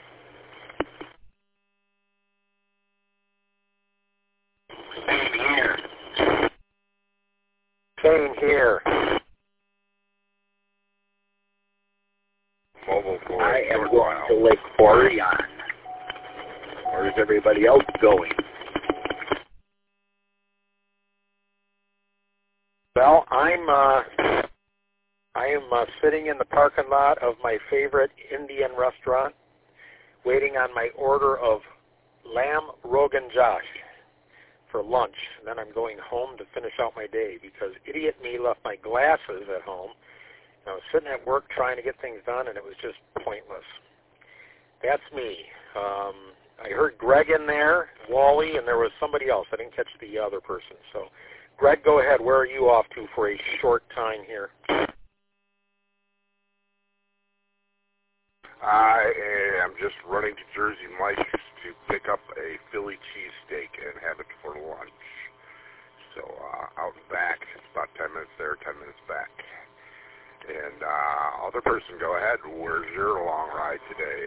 Same here. Same here. Mobile for I a am short going while. to Lake Orion. Where's everybody else going? Well, I'm uh, I am uh, sitting in the parking lot of my favorite Indian restaurant, waiting on my order of lamb Rogan Josh for lunch. And then I'm going home to finish out my day because idiot me left my glasses at home. And I was sitting at work trying to get things done, and it was just pointless. That's me. Um, I heard Greg in there, Wally, and there was somebody else. I didn't catch the other person. So, Greg, go ahead. Where are you off to for a short time here? I am just running to Jersey Mike's to pick up a Philly cheesesteak and have it for lunch. So uh, out and back, it's about ten minutes there, ten minutes back. And uh, other person, go ahead. Where's your long ride today?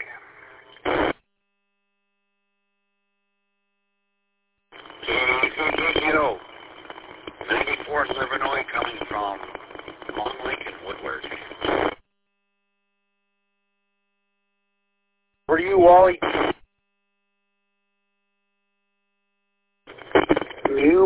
Yo, ninety-fourth Illinois coming from Long Lake and Woodward. Where are you, Wally?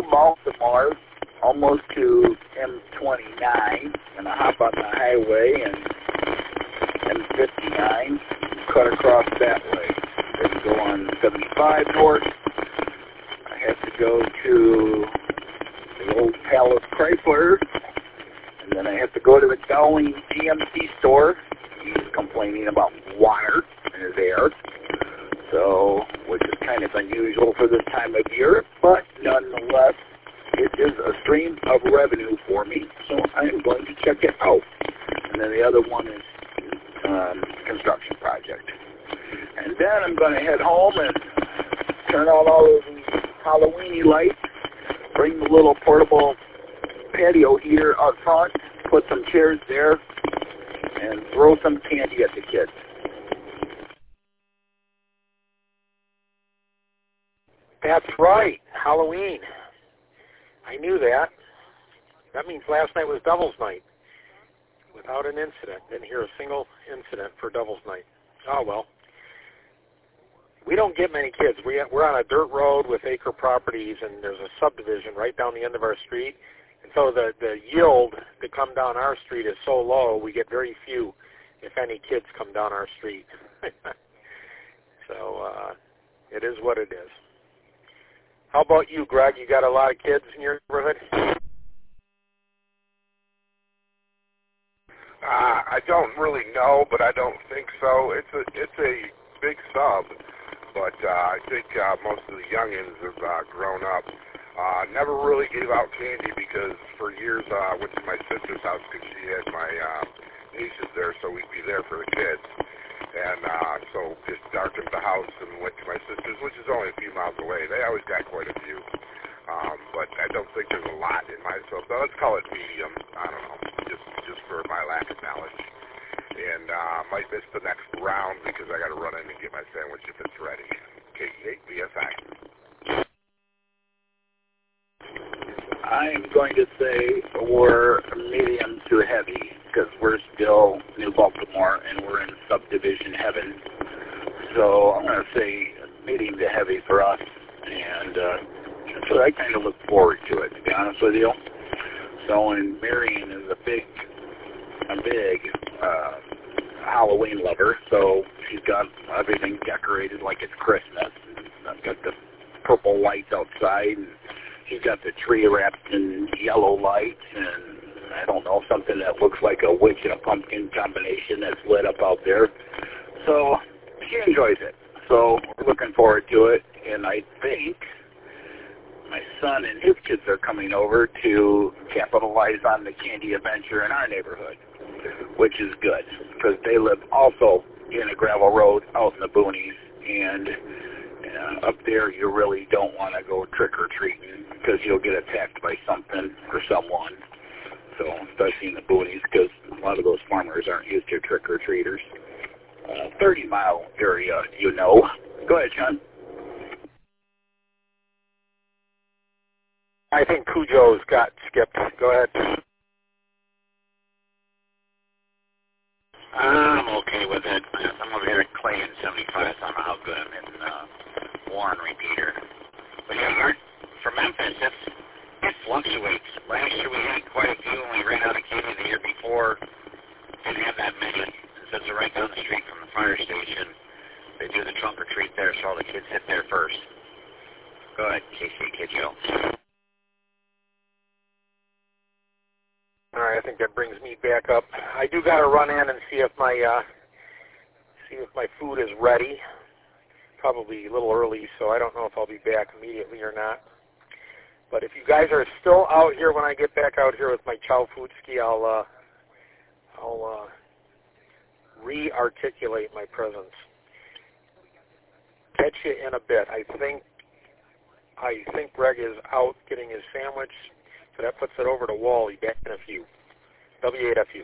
Baltimore, almost to M twenty-nine, and I hop on the highway and M fifty-nine, cut across that way. Then go on seventy-five north. I have to go to the old Palace Chrysler, and then I have to go to the Dowling G M C store. He's complaining about water in his air, so, which is kind of unusual for this time of year, but nonetheless, it is a stream of revenue for me, so I am going to check it out. And then the other one is um, construction project. And then I'm going to head home and turn on all of these Halloweeny lights, bring the little portable patio heater out front, put some chairs there, and throw some candy at the kids. That's right, Halloween. I knew that. That means last night was Devil's Night. Without an incident. Didn't hear a single incident for Devil's Night. Oh, well. We don't get many kids. We, we're on a dirt road with acre properties, and there's a subdivision right down the end of our street. And so the, the yield to come down our street is so low, we get very few, if any, kids come down our street. So uh, it is what it is. How about you, Greg? You got a lot of kids in your neighborhood? Uh, I don't really know, but I don't think so. It's a it's a big sub, but uh, I think uh, most of the youngins have uh, grown up. Uh, never really gave out candy because for years uh, I went to my sister's house because she had my uh, nieces there, so we'd be there for the kids. And uh, so just darkened the house and went to my sister's, which is only a few miles away. They always got quite a few. Um, but I don't think there's a lot in my so let's call it medium. I don't know, just just for my lack of knowledge. And uh, might miss the next round because I got to run in and get my sandwich if it's ready. K E eight B S I. I'm going to say we're medium to heavy because we're still New Baltimore and we're in subdivision heaven. So I'm going to say medium to heavy for us, and uh, so I kind of look forward to it, to be honest with you. So, and Marion is a big, a big uh, Halloween lover, so she's got everything decorated like it's Christmas. I've got the purple lights outside, and she's got the tree wrapped in yellow lights, and I don't know, something that looks like a witch and a pumpkin combination that's lit up out there. So she enjoys it. So we're looking forward to it, and I think my son and his kids are coming over to capitalize on the candy adventure in our neighborhood, which is good because they live also in a gravel road out in the boonies, and uh, up there you really don't want to go trick-or-treating because you'll get attacked by something or someone. So especially in the boonies because a lot of those farmers aren't used to trick-or-treaters. Uh, thirty-mile area, you know. Go ahead, John. I think Cujo's got skipped. Go ahead. I'm okay with it. I'm over here at Clay in seventy-five, so I don't know how good I'm in uh, Warren repeater. But yeah, you're, for Memphis, it's, it fluctuates. Last year we had quite a few, and we ran out of candy the year before. Didn't have that many. And since they're right down the street from the fire station, they do the trunk or treat there, so all the kids hit there first. Go ahead, K C Kidjo. All right, I think that brings me back up. I do got to run in and see if my uh, see if my food is ready. Probably a little early, so I don't know if I'll be back immediately or not. But if you guys are still out here when I get back out here with my Chow Food Ski, I'll uh, I'll uh, re-articulate my presence. Catch you in a bit. I think I think Greg is out getting his sandwich. So that puts it over to Wally back in a few. W eight F U.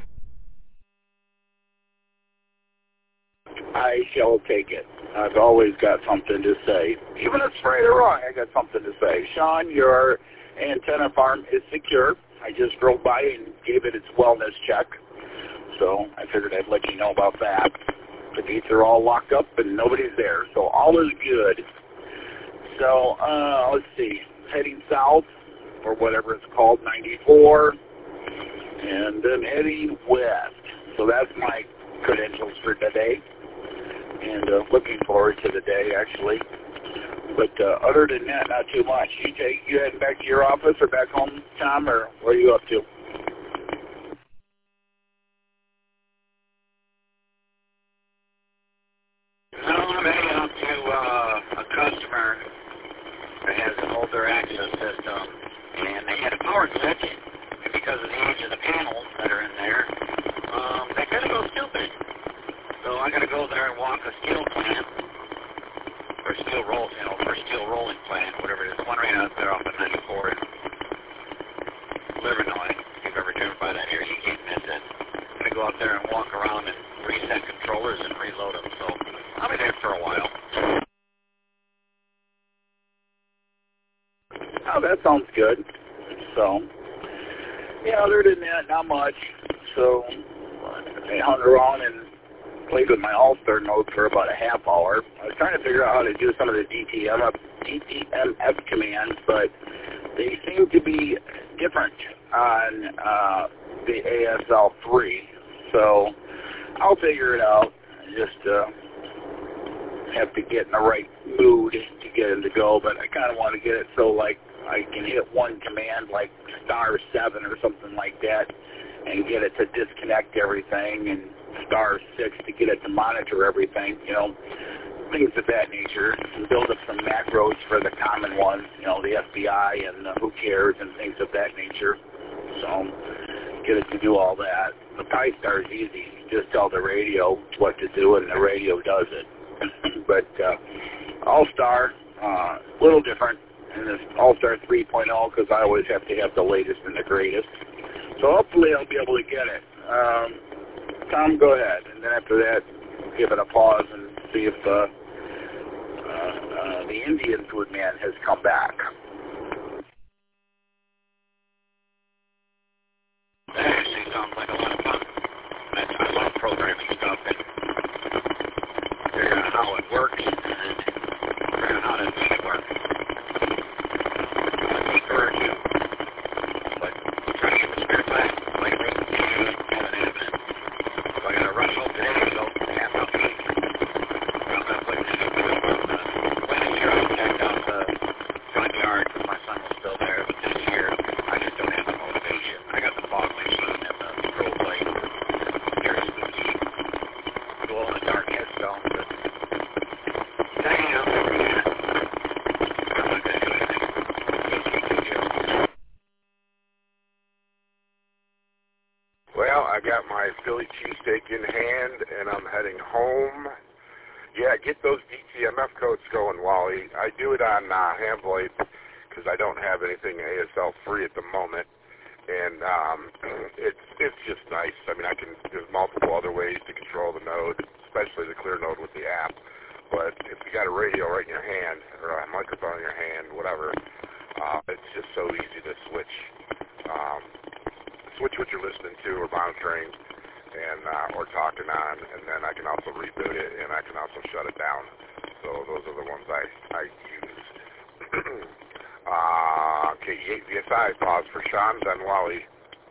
I shall take it. I've always got something to say. Even if it's right or wrong, I got something to say. Sean, your antenna farm is secure. I just drove by and gave it its wellness check. So I figured I'd let you know about that. The gates are all locked up and nobody's there. So all is good. So, uh, let's see. heading south, or whatever it's called, ninety-four, and then heading west. So that's my credentials for today, and uh, looking forward to the day, actually. But uh, other than that, not too much. You take you heading back to your office or back home, Tom, or what are you up to? No, I'm heading up to uh, a customer that has an older access system, and they had a power glitch, and because of the age of the panels that are in there, um, they kind of go stupid. So I got to go there and walk a steel plant, or steel roll, you know, or steel rolling plant, whatever it is. One right out there off of ninety-four in Livernois. If you've ever driven by that area, you can't miss it. I'm going to go out there and walk around and reset controllers and reload them. So I'll be there for a while. Oh, that sounds good. So, yeah, other than that, not much. So I hung around and played with my All-Star node for about a half hour. I was trying to figure out how to do some of the D T M F commands, but they seem to be different on uh, the A S L three. So I'll figure it out. I just uh, have to get in the right mood to get it to go, but I kind of want to get it so, like, I can hit one command like star seven or something like that and get it to disconnect everything, and star six to get it to monitor everything, you know, things of that nature, and build up some macros for the common ones, you know, the F B I and the who cares and things of that nature. So get it to do all that. The Pi-Star is easy. You just tell the radio what to do and the radio does it. But uh, All-Star, a uh, little different in this All-Star three point oh because I always have to have the latest and the greatest. So hopefully I'll be able to get it. Um, Tom, go ahead. And then after that, give it a pause and see if uh, uh, uh, the Indian food man has come back. That actually sounds like a lot of fun. I, I love programming stuff and figuring out how it works and figuring out how to make it work. I encourage you. But try to get the spirit back. Like me, you haven't had it. So I got to rush home today, so I have to eat. I'm not putting it up with uh, last year I checked out the front yard because my son was still there, but this year I just don't have the motivation. I got the fog machine and the pro plate. Very spooky. Glow in the dark headstone, but hanging out there, yeah. I'm not going to do anything. Just keep it chill. Well, I got my Philly cheesesteak in hand, and I'm heading home. Yeah, get those D T M F codes going, Wally. I do it on uh, Handblade because I don't have anything A S L free at the moment, and um, it's it's just nice. I mean, I can there's multiple other ways to control the node, especially the clear node with the app. But if you got a radio right in your hand or a microphone in your hand, whatever, uh, it's just so easy to switch. Um, switch what you're listening to or monitoring and uh, or talking on, and then I can also reboot it, and I can also shut it down. So those are the ones I, I used. uh, okay, V S I, pause for Sean, then Wally.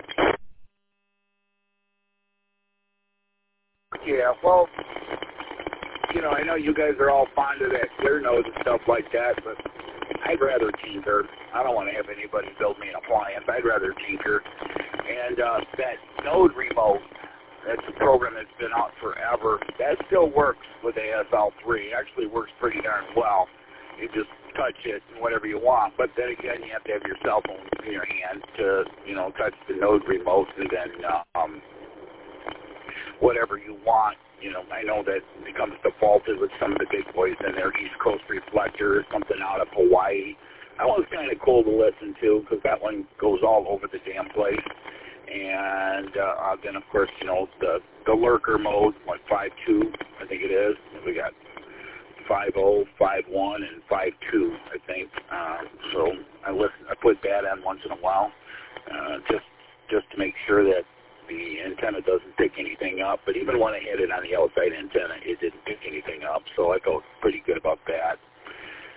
Yeah, well, you know, I know you guys are all fond of that clear node and stuff like that, but I'd rather tinker. I don't want to have anybody build me an appliance. I'd rather tinker. And uh, that node remote, that's a program that's been out forever. That still works with A S L three. It actually works pretty darn well. You just touch it and whatever you want. But then again, you have to have your cell phone in your hand to, you know, touch the node remote and then um, whatever you want. You know, I know that it becomes defaulted with some of the big boys in there, East Coast Reflector, something out of Hawaii. That one's kind of cool to listen to because that one goes all over the damn place. And uh, then, of course, you know, the, the lurker mode, like five two, I think it is. We got five oh, five one, and five two, I think. Uh, so I listen, I put that on once in a while uh, just just to make sure that the antenna doesn't pick anything up. But even when I hit it on the outside antenna, it didn't pick anything up, so I felt pretty good about that.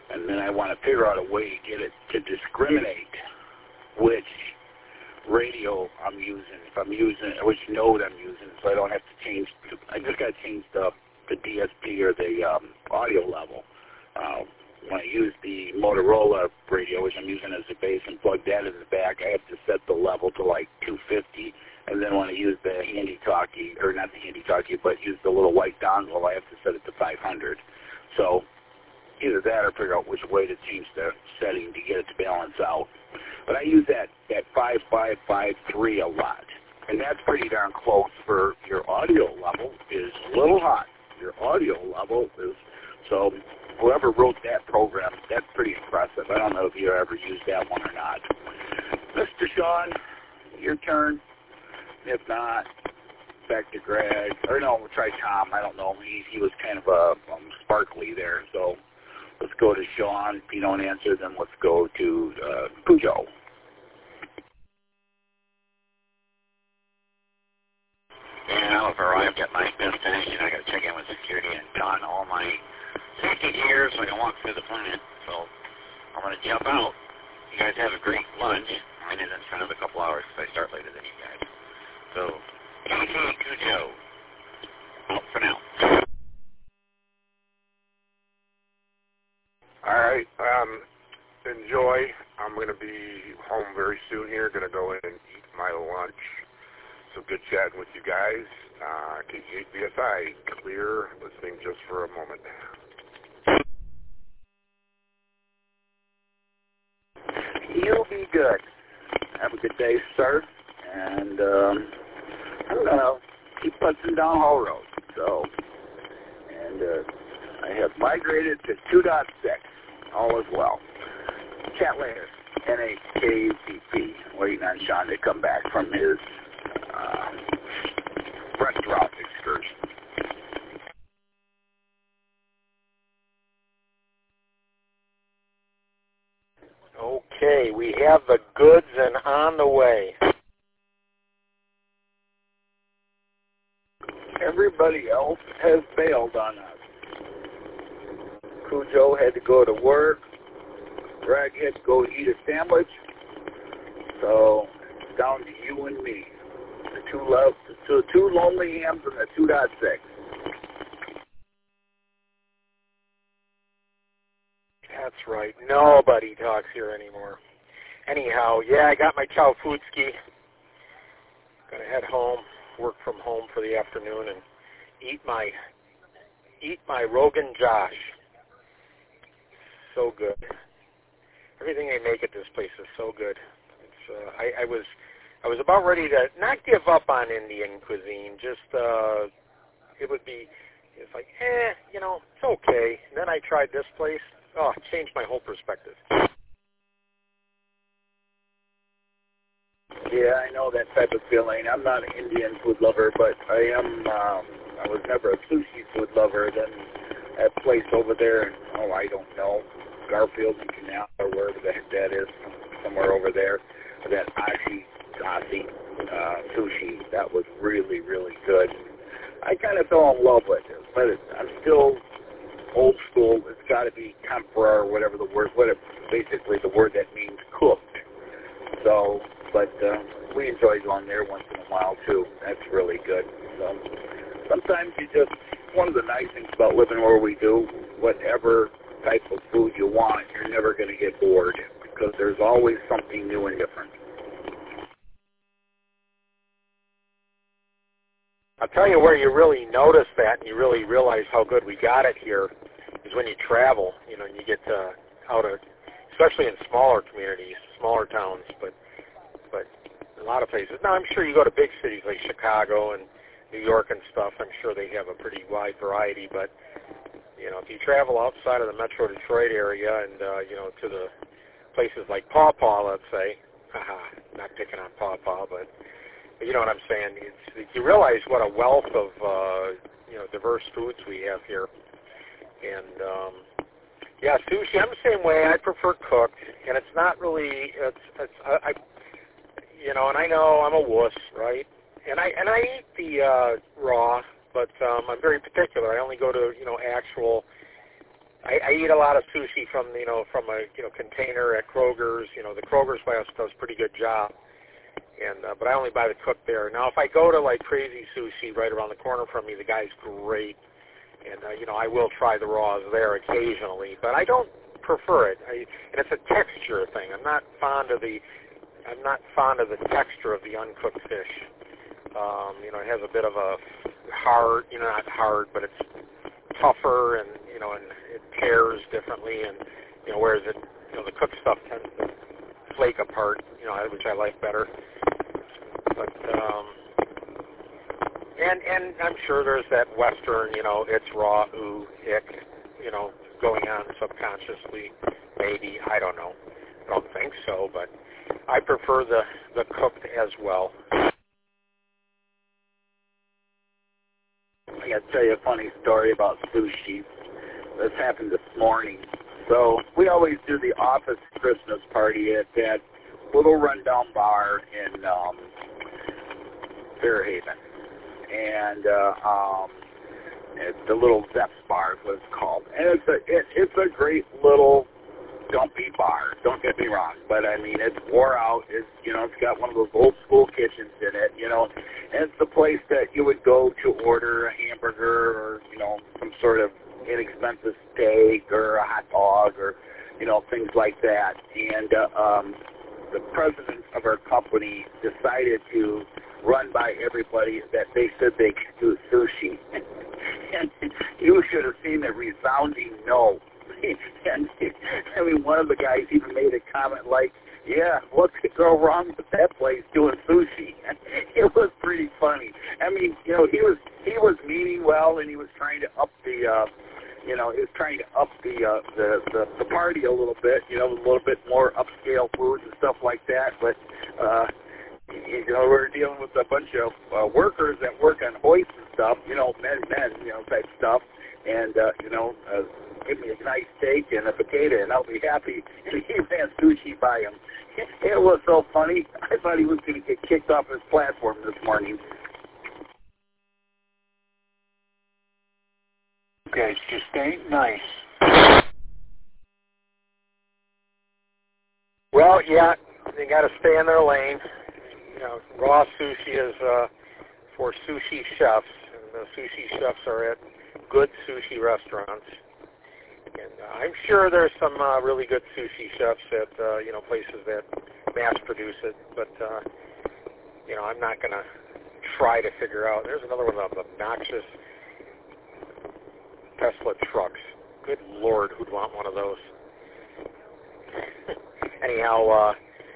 and then I want to figure out a way to get it to discriminate which radio I'm using, if I'm using, which node I'm using, so I don't have to change. I just got to change the the D S P or the um, audio level. Uh, when I use the Motorola radio, which I'm using as a base, and plug that in the back, I have to set the level to like two fifty. And then when I use the handy talkie, or not the handy talkie, but use the little white dongle, I have to set it to five hundred. So either that or figure out which way to change the setting to get it to balance out. But I use that, that five five five three a lot. And that's pretty darn close for your audio level is a little hot. Your audio level is, so whoever wrote that program, that's pretty impressive. I don't know if you ever used that one or not. Mister Sean, your turn. If not, back to Greg. Or no, we'll try Tom. I don't know. He, he was kind of a um, sparkly there. So let's go to Sean. If you don't answer, then let's go to uh, Cujo. Yeah, I've arrived at my destination. I got to check in with security and don all my safety gear so I can walk through the planet. So I'm going to jump out. You guys have a great lunch. I mean, it's kind of a couple hours because I start later than you guys. So, easy, Cujo. Out for now. All right. Um, enjoy. I'm going to be home very soon here. Going to go in and eat my lunch. So good chatting with you guys. Uh, K G eight B S I, clear, listening just for a moment. You be good. Have a good day, sir. And um, I'm going to keep putzing down Hall Road. So, and uh, I have migrated to two point six. All is well. Chat later. N H K P P. Waiting on Sean to come back from his uh, restaurant excursion. Okay, we have the goods and on the way. Everybody else has bailed on us. Cujo had to go to work. Greg had to go eat a sandwich. So it's down to you and me. The two love, the two lonely hams and the two point six. That's right. Nobody talks here anymore. Anyhow, yeah, I got my chow foodski. Gonna head home, work from home for the afternoon, and eat my eat my Rogan Josh. So good. Everything they make at this place is so good. It's uh, I, I was I was about ready to not give up on Indian cuisine. Just uh, it would be it's like eh, you know, it's okay. And then I tried this place. Oh, it changed my whole perspective. Yeah, I know that type of feeling. I'm not an Indian food lover, but I am. Um, I was never a sushi food lover. Then that place over there, oh, I don't know, Garfield and Canal or wherever the heck that is, somewhere over there. That ashi gasi uh, sushi, that was really, really good. I kind of fell in love with it, but it, I'm still old school. It's got to be tempura or whatever the word, what it, basically the word that means cooked. So, but uh, we enjoy going there once in a while too. That's really good. So sometimes you just, one of the nice things about living where we do, whatever type of food you want, you're never going to get bored because there's always something new and different. I'll tell you where you really notice that and you really realize how good we got it here is when you travel, you know, and you get to out of, especially in smaller communities, smaller towns, but but a lot of places. Now, I'm sure you go to big cities like Chicago and New York and stuff, I'm sure they have a pretty wide variety, but, you know, if you travel outside of the Metro Detroit area and, uh, you know, to the places like Paw Paw, let's say, haha, not picking on Paw Paw, but you know what I'm saying. It's, you realize what a wealth of uh, you know diverse foods we have here, and um, yeah, sushi. I'm the same way. I prefer cooked, and it's not really. It's, it's I, I you know, and I know I'm a wuss, right? And I and I eat the uh, raw, but um, I'm very particular. I only go to you know actual I, I eat a lot of sushi from you know from a you know container at Kroger's. You know the Kroger's place does a pretty good job, and uh, but I only buy the cooked there. Now if I go to like Crazy Sushi right around the corner from me, the guy's great, and uh, you know I will try the raws there occasionally, but I don't prefer it. I, and it's a texture thing. I'm not fond of the I'm not fond of the texture of the uncooked fish. Um, you know it has a bit of a hard, you know not hard, but it's tougher, and you know, and it tears differently, and you know, whereas it, you know, the cooked stuff tends to flake apart, you know, which I like better. But um, and and I'm sure there's that Western, you know, it's raw, ooh, ick, you know, going on subconsciously. Maybe, I don't know. I don't think so, but I prefer the the cooked as well. I got to tell you a funny story about sushi. This happened this morning. So we always do the office Christmas party at that little rundown bar in um, Fairhaven. And uh, um, it's the little Zepp's bar is what it's called. And it's a, it, it's a great little dumpy bar, don't get me wrong, but I mean, it's wore out, it's, you know, it's got one of those old school kitchens in it, you know, and it's the place that you would go to order a hamburger or, you know, some sort of inexpensive steak or a hot dog or, you know, things like that. And uh, um, the president of our company decided to run by everybody that they said they could do sushi. And you should have seen the resounding no. And, I mean, one of the guys even made a comment like, yeah, what could go wrong with that place doing sushi? It was pretty funny. I mean, you know, he was he was meaning well, and he was trying to up the, uh, you know, he was trying to up the, uh, the the the party a little bit, you know, a little bit more upscale foods and stuff like that. But, uh, you know, we're dealing with a bunch of uh, workers that work on hoists and stuff, you know, men, men, you know, type stuff. And, uh, you know, uh, give me a nice steak and a potato, and I'll be happy. And he ran sushi by him. It was so funny. I thought he was going to get kicked off his platform this morning. You guys just ain't nice. Well, yeah, they got to stay in their lane. You know, raw sushi is uh, for sushi chefs, and the sushi chefs are at good sushi restaurants. And uh, I'm sure there's some uh, really good sushi chefs at, uh, you know, places that mass produce it. But, uh, you know, I'm not going to try to figure out. There's another one of the obnoxious Tesla trucks. Good Lord, who'd want one of those? Anyhow, uh,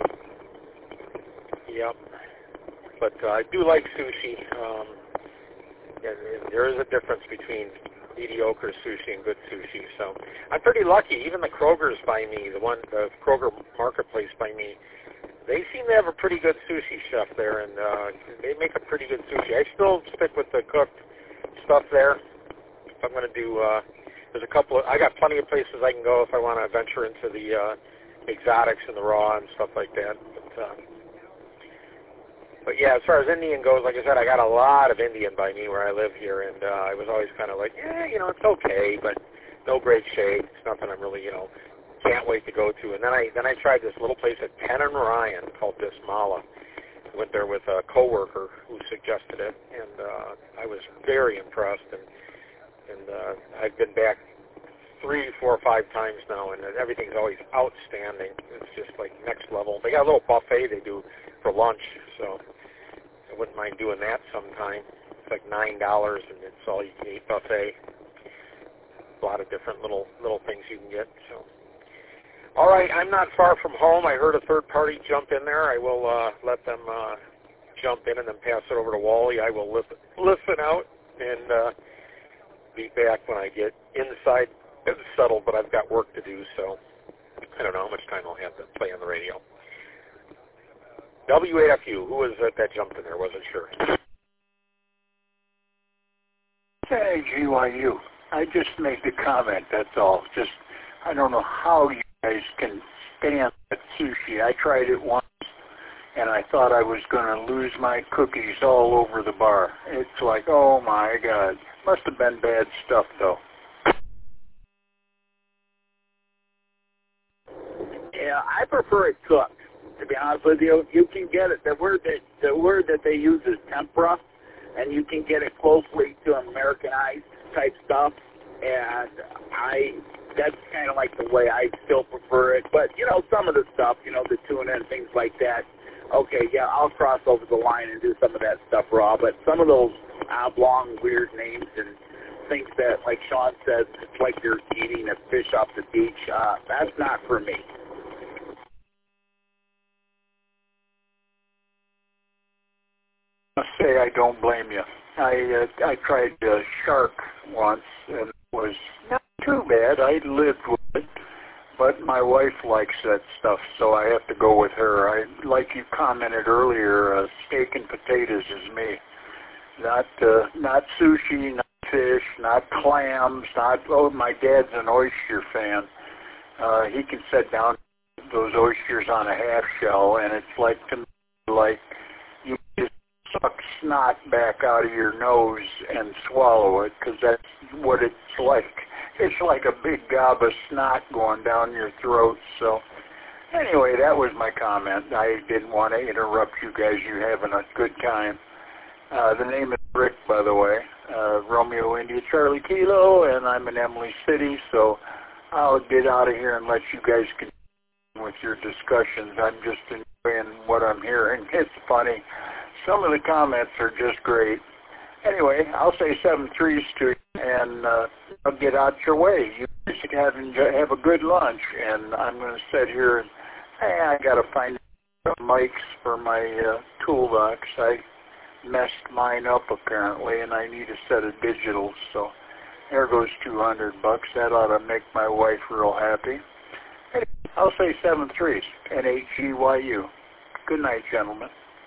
yep. But uh, I do like sushi. Um, and, and there is a difference between mediocre sushi and good sushi. So I'm pretty lucky. Even the Kroger's by me, the one, the Kroger Marketplace by me, they seem to have a pretty good sushi chef there, and uh, they make a pretty good sushi. I still stick with the cooked stuff there. If I'm going to do, uh, there's a couple of, I got plenty of places I can go if I want to venture into the uh, exotics and the raw and stuff like that. But, uh, But yeah, as far as Indian goes, like I said, I got a lot of Indian by me where I live here, and uh, I was always kind of like, yeah, you know, it's okay, but no great shade. It's nothing I'm really, you know, can't wait to go to. And then I then I tried this little place at Penn and Ryan called Bismillah. Went there with a coworker who suggested it, and uh, I was very impressed. And and uh, I've been back three, four, five times now, and everything's always outstanding. It's just like next level. They got a little buffet they do for lunch, so I wouldn't mind doing that sometime. It's like nine dollars, and it's all you can eat buffet. A lot of different little little things you can get. So, all right, I'm not far from home. I heard a third party jump in there. I will uh, let them uh, jump in and then pass it over to Wally. I will listen, listen out and uh, be back when I get inside and settled. But I've got work to do, so I don't know how much time I'll have to play on the radio. W A F U, who was it that jumped in there? Wasn't sure. Hey, G Y U. I just made the comment, that's all. Just, I don't know how you guys can stand that sushi. I tried it once, and I thought I was going to lose my cookies all over the bar. It's like, oh, my God. Must have been bad stuff, though. uh, I prefer it cooked. To be honest with you, you can get it. The word that the word that they use is tempura, and you can get it closely to Americanized type stuff. And I, that's kind of like the way I still prefer it. But you know, some of the stuff, you know, the tuna and things like that. Okay, yeah, I'll cross over the line and do some of that stuff raw. But some of those oblong, weird names and things that, like Sean says, it's like you're eating a fish off the beach. Uh, that's not for me. I say I don't blame you. I uh, I tried uh, shark once and it was not too bad. I lived with it, but my wife likes that stuff, so I have to go with her. I like you commented earlier, uh, steak and potatoes is me. Not uh, not sushi, not fish, not clams, not. Oh, my dad's an oyster fan. Uh, he can set down those oysters on a half shell, and it's like to me like you just suck snot back out of your nose and swallow it, because that's what it's like. It's like a big gob of snot going down your throat. So anyway, that was my comment. I didn't want to interrupt you guys. You're having a good time. Uh, the name is Rick, by the way, uh, Romeo India Charlie Kilo, and I'm in Emily City, so I'll get out of here and let you guys continue with your discussions. I'm just enjoying what I'm hearing. It's funny. Some of the comments are just great. Anyway, I'll say seven threes to you, and uh, I'll get out your way. You guys have, enjoy, have a good lunch, and I'm going to sit here and, hey, I got to find mics for my uh, toolbox. I messed mine up apparently, and I need a set of digitals, so there goes two hundred bucks. That ought to make my wife real happy. Hey, I'll say seven threes, N H G Y U. Good night, gentlemen.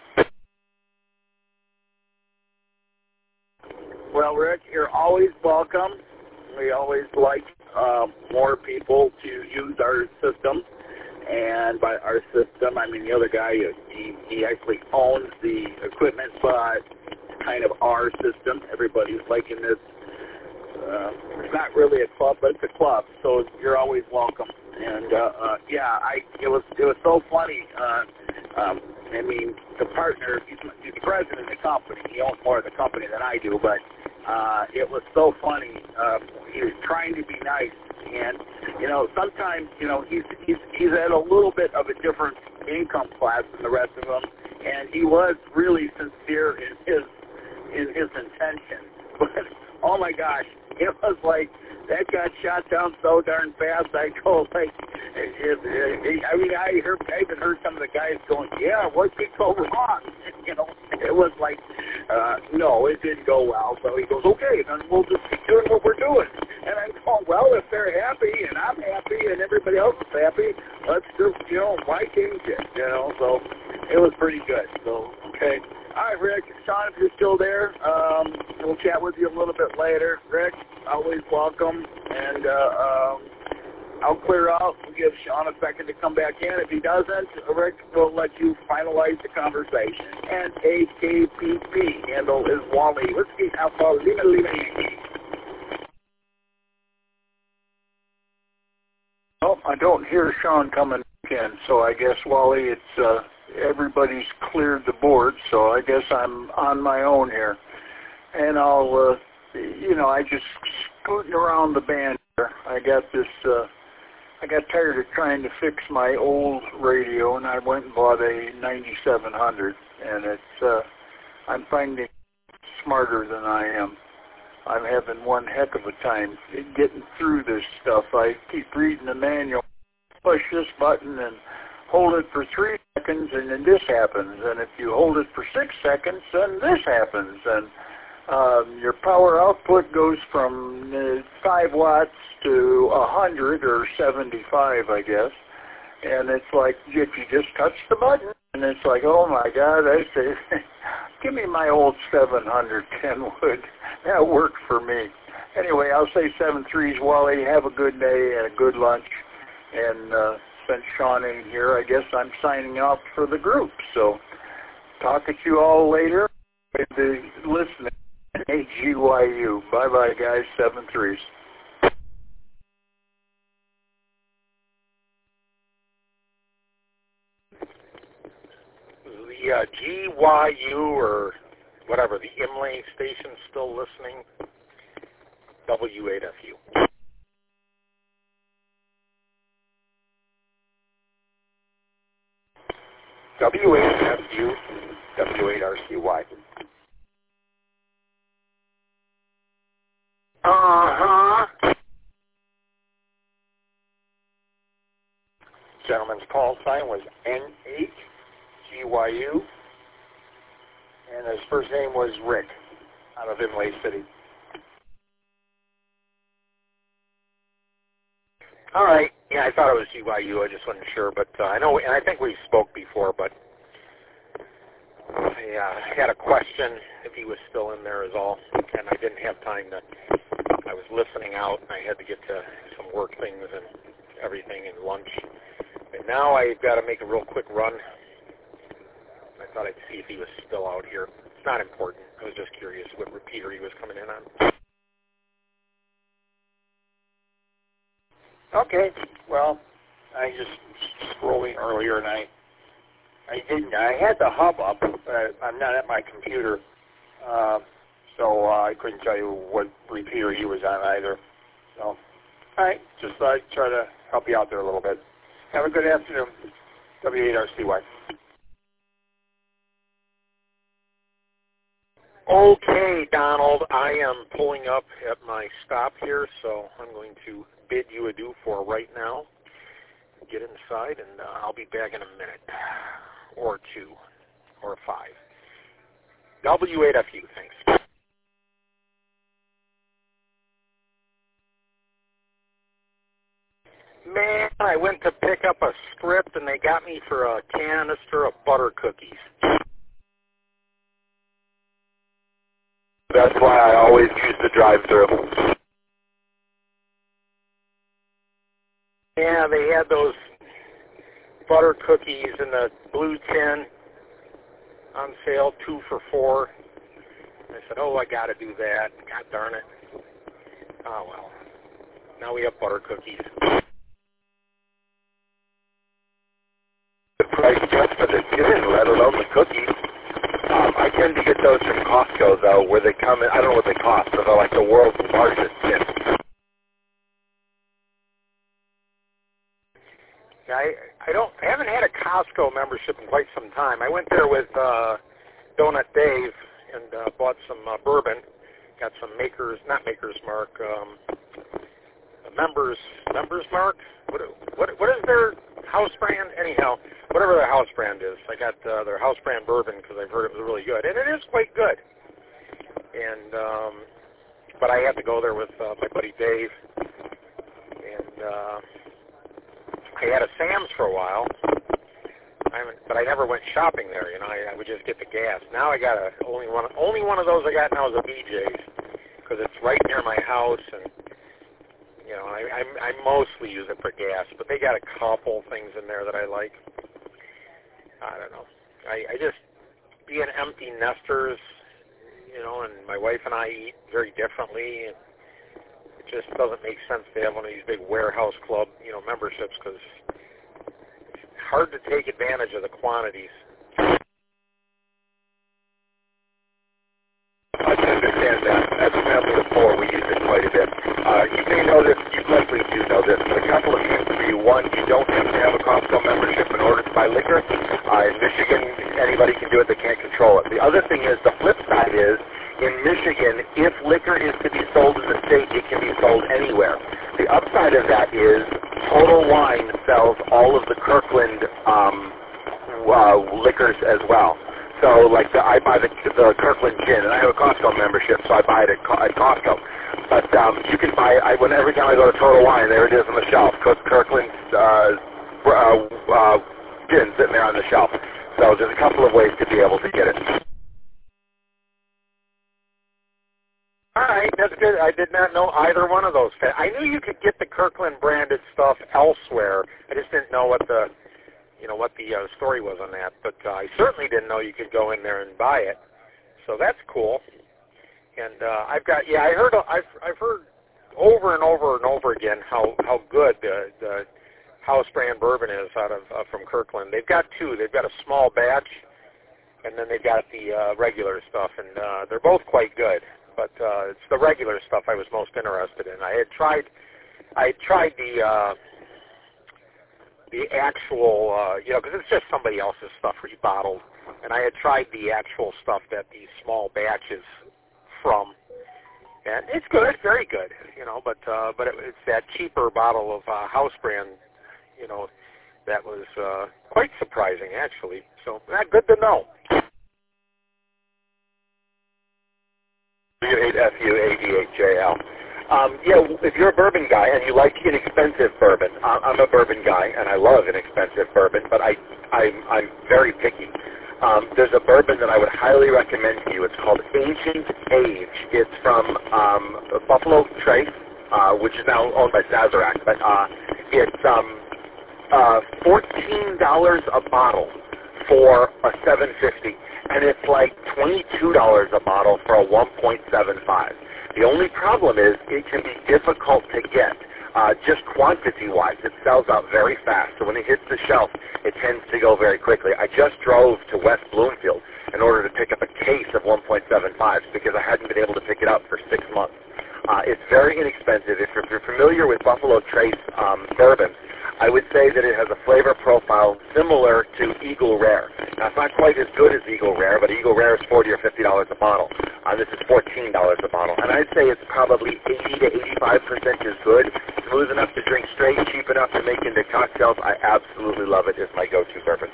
Well, Rick, you're always welcome. We always like uh, more people to use our system. And by our system, I mean the other guy, he, he actually owns the equipment, but it's kind of our system. Everybody's liking this. Uh, it's not really a club, but it's a club, so you're always welcome. And, uh, uh, yeah, I it was it was so funny. Uh, um, I mean, the partner, he's, he's the president of the company. He owns more of the company than I do, but uh, it was so funny. Uh, he was trying to be nice. And, you know, sometimes, you know, he's, he's, he's at a little bit of a different income class than the rest of them, and he was really sincere in his, in his intention. But, oh my gosh, it was like, that got shot down so darn fast, I go, like, it, it, it, I mean, I, heard, I even heard some of the guys going, yeah, what could go wrong? You know, it was like, uh, no, it didn't go well. So he goes, okay, then we'll just keep doing what we're doing. And I'm going, well, if they're happy and I'm happy and everybody else is happy, let's just, you know, why change it, you know? So it was pretty good. So, okay. All right, Rick, Sean, if you're still there, um, we'll chat with you a little bit later. Rick, always welcome. And uh, um, I'll clear out and give Sean a second to come back in. If he doesn't, Rick will let you finalize the conversation. And A K P P handle is Wally. Whiskey Alpha Lima Lima Yankee. Oh, I don't hear Sean coming in, so I guess, Wally, it's uh, everybody's cleared the board, so I guess I'm on my own here. And I'll, uh, you know, I just scooting around the band here. I got this, uh, I got tired of trying to fix my old radio, and I went and bought a ninety-seven hundred, and it's, uh, I'm finding smarter than I am. I'm having one heck of a time getting through this stuff. I keep reading the manual, push this button and hold it for three seconds, and then this happens. And if you hold it for six seconds, then this happens. And um, your power output goes from uh, five watts to one hundred or seventy-five, I guess. And it's like, if you just touch the button, and it's like, oh my God, I say, give me my old seven hundred Kenwood. That worked for me. Anyway, I'll say seven threes, Wally. Have a good day and a good lunch. And uh, since Sean ain't here, I guess I'm signing off for the group. So talk at you all later. The listening, A G Y U. Bye-bye, guys. Seven threes. the uh, G Y U or whatever, the Imlay station still listening? W eight F U. W eight F U, W eight R C Y. Uh-huh. Gentleman's call sign was N H G Y U, and his first name was Rick, out of Imlay City. All right. Yeah, I thought it was G Y U. I just wasn't sure, but uh, I know, and I think we spoke before, but I uh, had a question if he was still in there is all, and I didn't have time to, I was listening out, and I had to get to some work things and everything and lunch. And now I've got to make a real quick run. I thought I'd see if he was still out here. It's not important. I was just curious what repeater he was coming in on. Okay, well, I just scrolling earlier, and I, I didn't. I had the hub up, but I'm not at my computer, uh, so uh, I couldn't tell you what repeater he was on either. So, all right, just thought I'd try to help you out there a little bit. Have a good afternoon. W eight R C Y. Okay, Donald, I am pulling up at my stop here, so I'm going to bid you adieu for right now. Get inside, and uh, I'll be back in a minute, or two, or five. W eight F U, thanks. Man, I went to pick up a script, and they got me for a canister of butter cookies. That's why I always use the drive-thru. Yeah, they had those butter cookies in the blue tin on sale, two for four. I said, oh, I got to do that. God darn it. Oh, well. Now we have butter cookies. The price just for the tin, let alone the cookies. Um, I tend to get those from Costco, though, where they come in, I don't know what they cost, but they're like the world's largest tin. I I don't I haven't had a Costco membership in quite some time. I went there with uh, Donut Dave and uh, bought some uh, bourbon. Got some Makers, not Makers Mark, um, members members Mark. What what what is their house brand? Anyhow, whatever their house brand is, I got uh, their house brand bourbon because I've heard it was really good, and it is quite good. And um, but I had to go there with uh, my buddy Dave, and. Uh, I had a Sam's for a while, I haven't, but I never went shopping there. You know, I, I would just get the gas. Now I got a only one. Only one of those I got now is a B J's because it's right near my house, and you know, I, I I mostly use it for gas. But they got a couple things in there that I like. I don't know. I, I just being empty nesters, you know, and my wife and I eat very differently. And, it just doesn't make sense to have one of these big warehouse club, you know, memberships because it's hard to take advantage of the quantities. I can understand that. As a family of four, we use it quite a bit. Uh, you may know this, you likely do know this, but a couple of things for you. One, you don't have to have a Costco membership in order to buy liquor. Uh, in Michigan, anybody can do it. They can't control it. The other thing is, the flip side is, in Michigan, if liquor is to be sold in the state, it can be sold anywhere. The upside of that is Total Wine sells all of the Kirkland um, uh, liquors as well. So, like, the, I buy the, the Kirkland gin, and I have a Costco membership, so I buy it at, at Costco. But um, you can buy it, I, when, every time I go to Total Wine, there it is on the shelf, because Kirkland's uh, uh, uh, gin sitting there on the shelf. So there's a couple of ways to be able to get it. All right, that's good. I did not know either one of those. I knew you could get the Kirkland branded stuff elsewhere. I just didn't know what the, you know, what the uh, story was on that. But uh, I certainly didn't know you could go in there and buy it. So that's cool. And uh, I've got, yeah, I heard, I've, I've heard over and over and over again how how good the, the house brand bourbon is out of uh, from Kirkland. They've got two. They've got a small batch, and then they've got the uh, regular stuff, and uh, they're both quite good. But uh, it's the regular stuff I was most interested in. I had tried, I had tried the uh, the actual, uh, you know, because it's just somebody else's stuff rebottled, and I had tried the actual stuff that these small batches from, and it's good, very good, you know. But uh, but it, it's that cheaper bottle of uh, house brand, you know, that was uh, quite surprising actually. So uh, good to know. W eight F U A D eight J L. Um, yeah, if you're a bourbon guy and you like inexpensive bourbon, uh, I'm a bourbon guy and I love inexpensive bourbon, but I, I'm, I'm very picky. Um, there's a bourbon that I would highly recommend to you. It's called Ancient Age. It's from um, Buffalo Trace, uh, which is now owned by Sazerac, but uh, it's um, uh, fourteen dollars a bottle for a seven fifty, and it's like twenty-two dollars a bottle for a one point seven five. The only problem is it can be difficult to get, uh, just quantity-wise. It sells out very fast, so when it hits the shelf, it tends to go very quickly. I just drove to West Bloomfield in order to pick up a case of one point seven fives because I hadn't been able to pick it up for six months. Uh, it's very inexpensive. If you're familiar with Buffalo Trace um, bourbons, I would say that it has a flavor profile similar to Eagle Rare. Now, it's not quite as good as Eagle Rare, but Eagle Rare is forty or fifty dollars a bottle. Uh, this is fourteen dollars a bottle. And I'd say it's probably eighty to eighty-five percent is good, smooth enough to drink straight, cheap enough to make into cocktails. I absolutely love it. It's my go-to bourbon.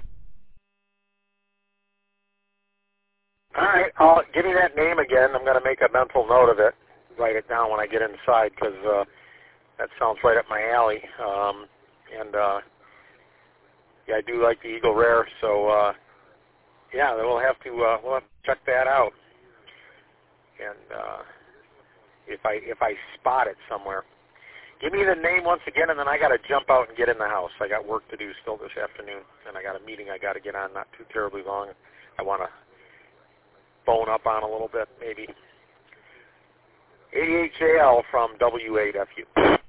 All right, I'll, give me that name again. I'm going to make a mental note of it, write it down when I get inside, because uh, that sounds right up my alley. Um, and, uh, yeah, I do like the Eagle Rare, so, uh, yeah, we'll have to uh, we'll have to check that out. And uh, if I if I spot it somewhere, give me the name once again, and then I got to jump out and get in the house. I got work to do still this afternoon, and I got a meeting I got to get on, not too terribly long. I want to bone up on a little bit, maybe. eighty-eight J L from W eight F U.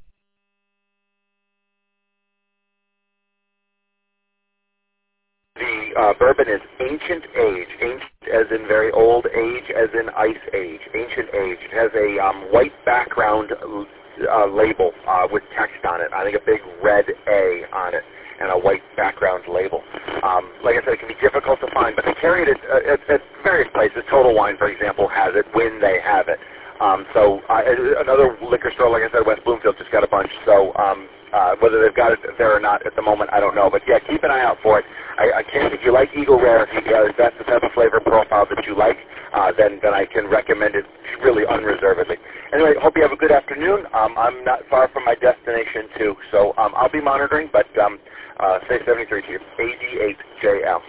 The uh, bourbon is Ancient Age, ancient as in very old, age as in ice age, Ancient Age. It has a um, white background uh, label uh, with text on it. I think a big red A on it and a white background label. Um, like I said, it can be difficult to find, but they carry it at, at, at various places. Total Wine, for example, has it when they have it. Um, so uh, another liquor store, like I said, West Bloomfield, just got a bunch. So um, uh, whether they've got it there or not at the moment, I don't know. But yeah, keep an eye out for it. I, I can't. If you like Eagle Rare, if, you, uh, if that's the type of flavor profile that you like, uh, then then I can recommend it really unreservedly. Anyway, hope you have a good afternoon. Um, I'm not far from my destination too, so um, I'll be monitoring. But um, uh, say seventy-three to you, eighty-eight J L.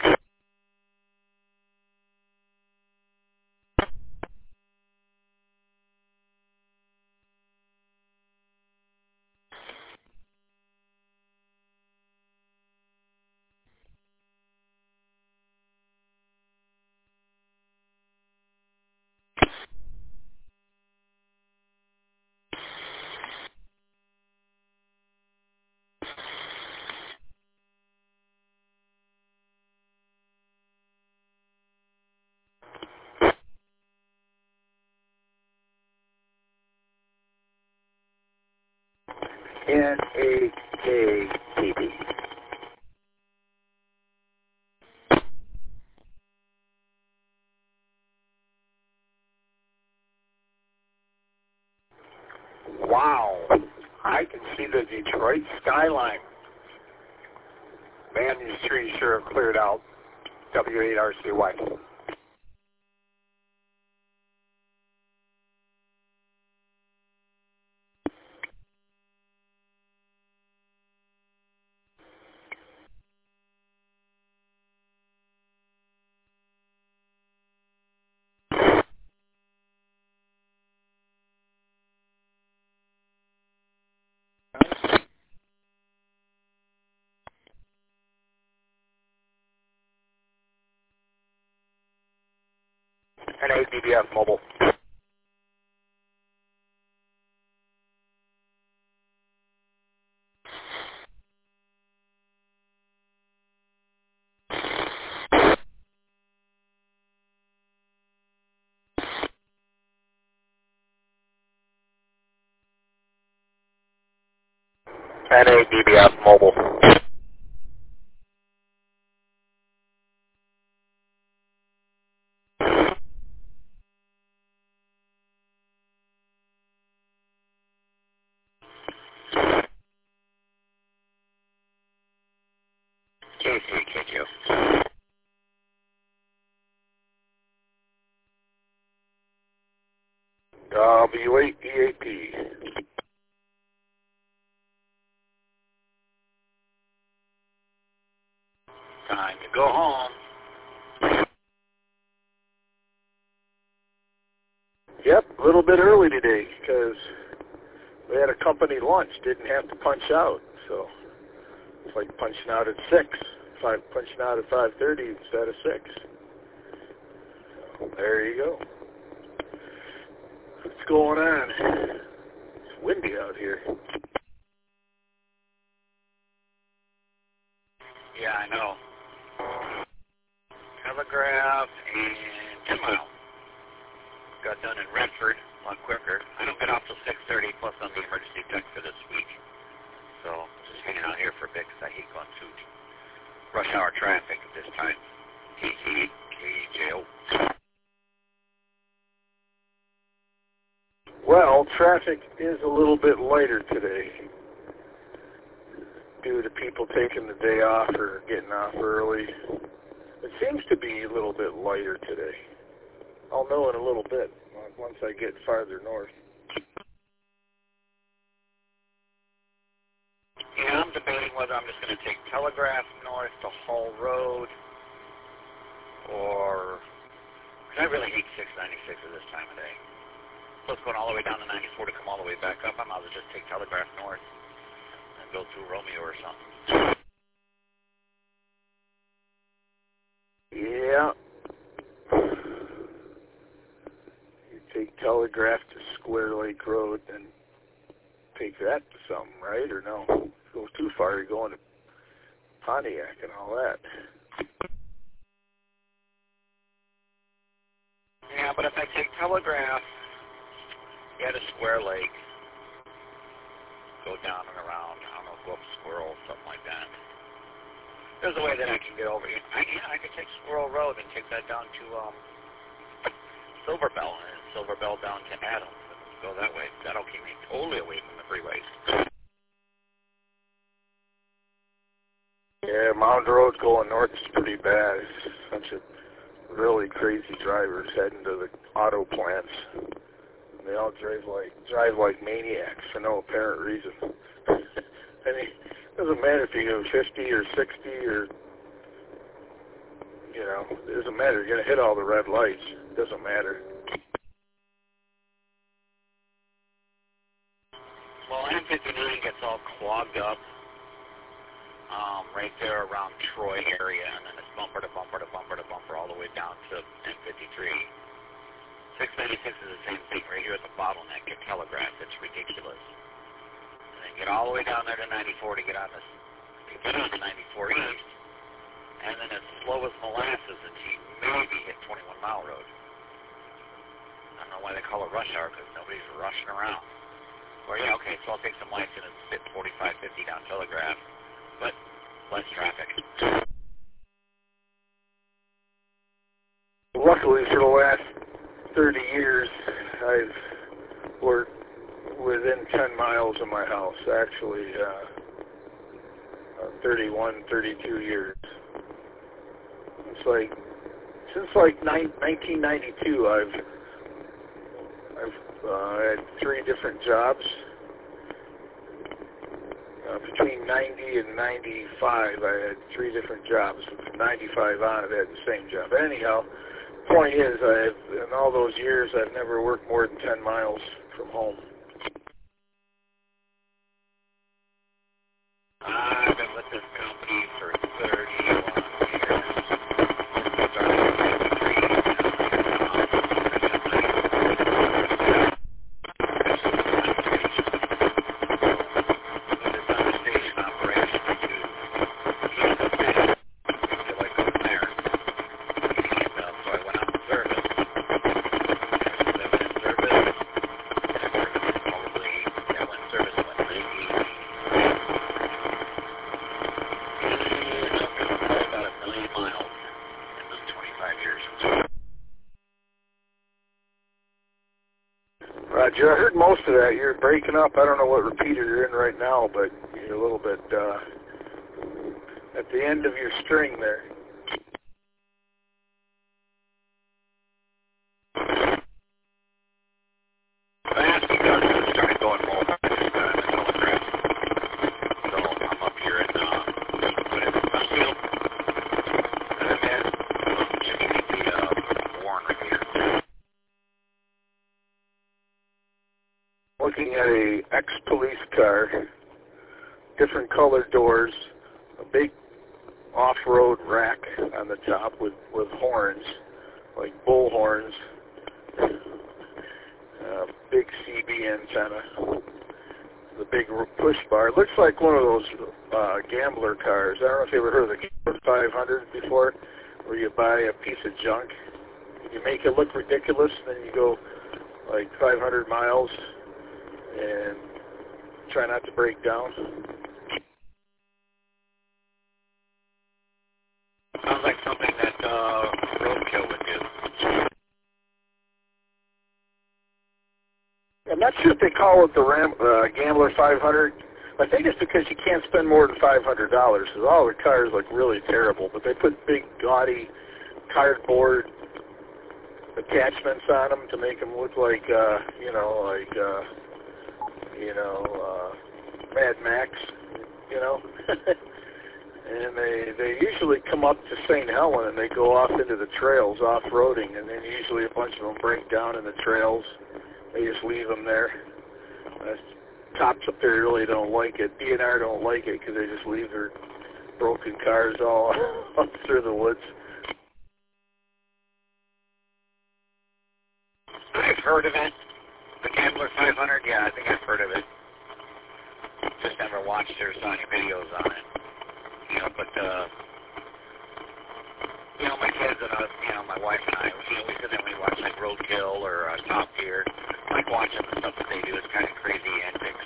N A K T B. Wow. I can see the Detroit skyline. Man, these trees sure have cleared out. W eight R C Y. N A D B F Mobile. N A D B F Mobile. K C K Q. W eight E A P. Time to go home. Yep, a little bit early today because we had a company lunch. Didn't have to punch out, so it's like punching out at six. Five punching out at five thirty instead of six. So there you go. What's going on? It's windy out here. Yeah, I know. Telegraph and ten mile. Got done in Redford a lot quicker. I don't get off till six thirty, plus I'm the emergency tech for this week. So just hanging out here for a bit because I hate going through rush hour traffic at this time. K C K J O. Well, traffic is a little bit lighter today due to people taking the day off or getting off early. It seems to be a little bit lighter today. I'll know in a little bit once I get farther north. Yeah, I'm debating whether I'm just going to take Telegraph north to Hall Road or... Because I really hate six ninety-six at this time of day. Plus going all the way down to ninety-four to come all the way back up, I might as well just take Telegraph north and go through Romeo or something. Yeah. You take Telegraph to Square Lake Road and take that to something, right? Or no? If it goes too far, you're going to Pontiac and all that. Yeah, but if I take Telegraph, yeah, to Square Lake, go down and around, I don't know, go up Squirrel, something like that. There's a way that I can get over here. I, yeah, I could take Squirrel Road and take that down to um, Silver Bell, and Silver Bell down to Adams, and go that way. That'll keep me totally away from the freeways. Yeah, Mound Road going north is pretty bad. It's such a really crazy drivers heading to the auto plants. They all drive like drive like maniacs for no apparent reason. I mean, it doesn't matter if you go fifty or sixty or, you know, it doesn't matter. You're going to hit all the red lights. It doesn't matter. Well, M fifty-nine gets all clogged up um, right there around Troy area, and then it's bumper to bumper to bumper to bumper all the way down to M fifty-three. six ninety-six is the same thing right here at the bottleneck at Telegraph. It's ridiculous. And then get all the way down there to ninety-four to get on this, to get on the ninety-four East, and then as slow as molasses until you maybe hit twenty-one mile road. I don't know why they call it rush hour, because nobody's rushing around. Or yeah, okay, so I'll take some lights and it's hit forty-five, fifty down Telegraph, but less traffic. Luckily for the last thirty years, I've worked within ten miles of my house, actually uh, uh, thirty-one, thirty-two years. It's like, since like nineteen ninety-two, I've, I've uh, had three different jobs. Uh, between ninety and ninety-five, I had three different jobs. From ninety-five on, I've had the same job. Anyhow, point is, I've, in all those years, I've never worked more than ten miles from home. I've been with this company for thirty-one years. Started in ninety-three. This understation operation, I do use the bid until I go there. And uh, so I went out to service. And I went in service. And I worked you. I heard most of that. You're breaking up. I don't know what repeater you're in right now, but you're a little bit uh, at the end of your string there. Fast because it started going more this time in Telegraph. So I'm up here in uh, whatever, Westfield. And then should be the uh, Warren repeater. Looking at a ex-police car, different colored doors, a big off-road rack on the top with, with horns, like bull horns, uh, big C B antenna, the big push bar. It looks like one of those uh, gambler cars. I don't know if you ever heard of the Gambler five hundred before, where you buy a piece of junk, you make it look ridiculous, and then you go like five hundred miles and try not to break down. Sounds like something that uh, Roadkill would do. I'm not sure if they call it the Ram, uh, Gambler five hundred. I think it's because you can't spend more than five hundred dollars, because all the cars look really terrible, but they put big, gaudy cardboard attachments on them to make them look like, uh, you know, like, uh, you know, uh, Mad Max, you know. And they, they usually come up to Saint Helen and they go off into the trails off-roading, and then usually a bunch of them break down in the trails. They just leave them there. Uh, cops up there really don't like it. D N R don't like it because they just leave their broken cars all up through the woods. I've heard of it. The Gambler five hundred, yeah, I think I've heard of it. Just never watched or saw any videos on it. You know, but, uh, you know, my kids and, uh, you know, my wife and I, you know, we sit there and we watch, like, Roadkill or uh, Top Gear. I like watching the stuff that they do. It's kind of crazy antics.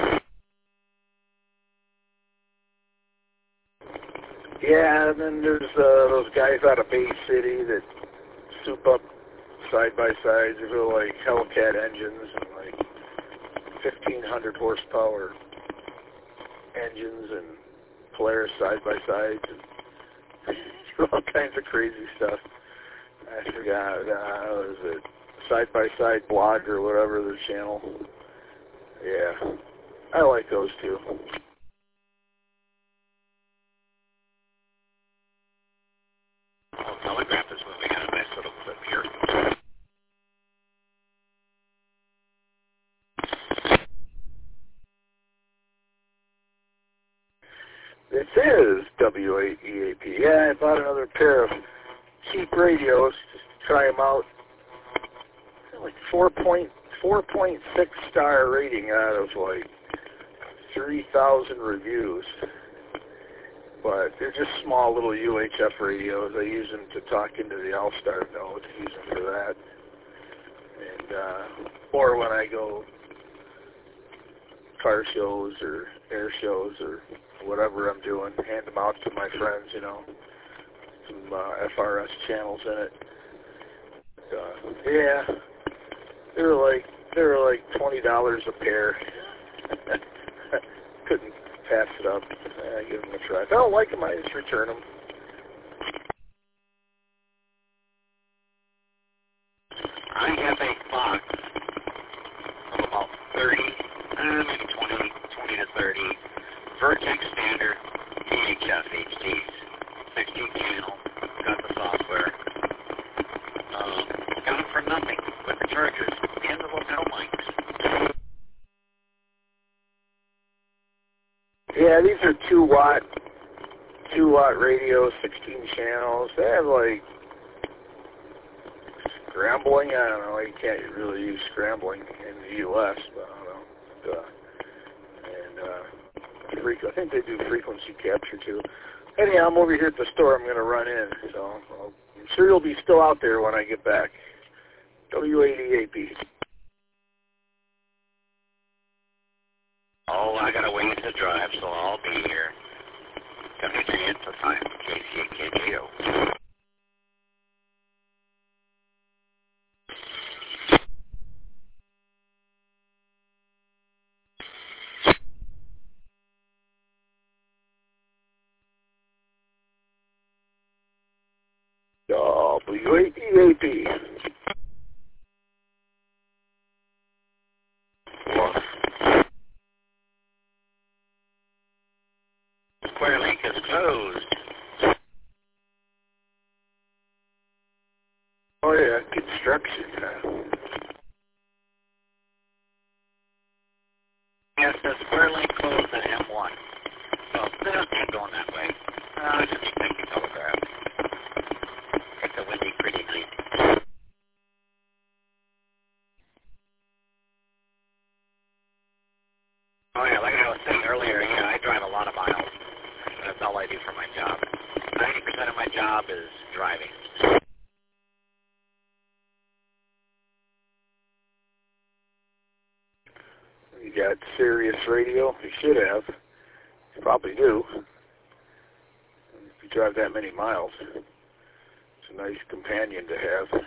Yeah, and then there's uh, those guys out of Bay City that soup up side-by-sides. They feel like Hellcat engines and, like, fifteen hundred horsepower engines and Polaris side-by-sides and all kinds of crazy stuff. I forgot, uh, what was it, Side-by-Side Blog or whatever, the channel. Yeah, I like those too. Well, Telegraph is moving on a nice little clip here. This is W eight E A P. Yeah, I bought another pair of cheap radios just to try them out. Like four point four point six star rating out of like three thousand reviews. But they're just small little U H F radios. I use them to talk into the All-Star node. Use them for that. And uh, or when I go car shows or air shows or whatever I'm doing, hand them out to my friends, you know, some uh, F R S channels in it. Uh, yeah, they were like they were like twenty dollars a pair. Couldn't pass it up. Uh, give them a try. If I don't like them, I just return them. I have a box of about thirty, uh, maybe twenty, twenty to thirty Vertex standard V H F H Ds, sixteen channel, got the software. Um, got them for nothing with the chargers and the lapel mics. Yeah, these are two watt, two watt radios, sixteen channels. They have like scrambling. I don't know. You can't really use scrambling in the U S, but I don't know. But, uh, and uh, I think they do frequency capture too. Anyhow, I'm over here at the store. I'm going to run in, so I'll, I'm sure you'll be still out there when I get back. W eight E A P. Oh, I got a ways to drive, so I'll be here. W J Info time, K C A K J O. W A E A P. Square Link is closed. Oh yeah, construction. Uh, Yes, the Square Link closed at M one. So they don't keep going that way. Uh, it's just taking telegraph. It's a windy, pretty night. Oh yeah, like I was saying earlier, yeah, I drive a lot of miles. That's all I do for my job. ninety percent of my job is driving. You got Sirius Radio. You should have. You probably do. If you drive that many miles, it's a nice companion to have.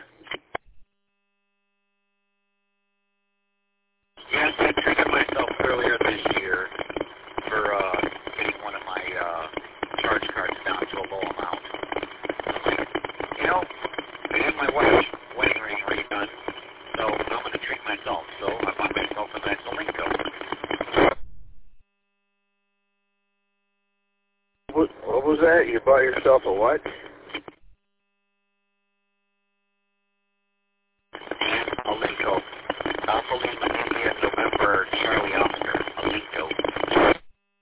Yes, I treated myself earlier this year for uh, getting one of my uh, charge cards down to a low amount. I'm like, you know, I had my wife's wedding ring redone, so I'm going to treat myself. So I bought myself a nice Alinco. What, what was that? You bought yourself a what? Alinco. Alpha Lima India November Charlie Oscar. Alinco.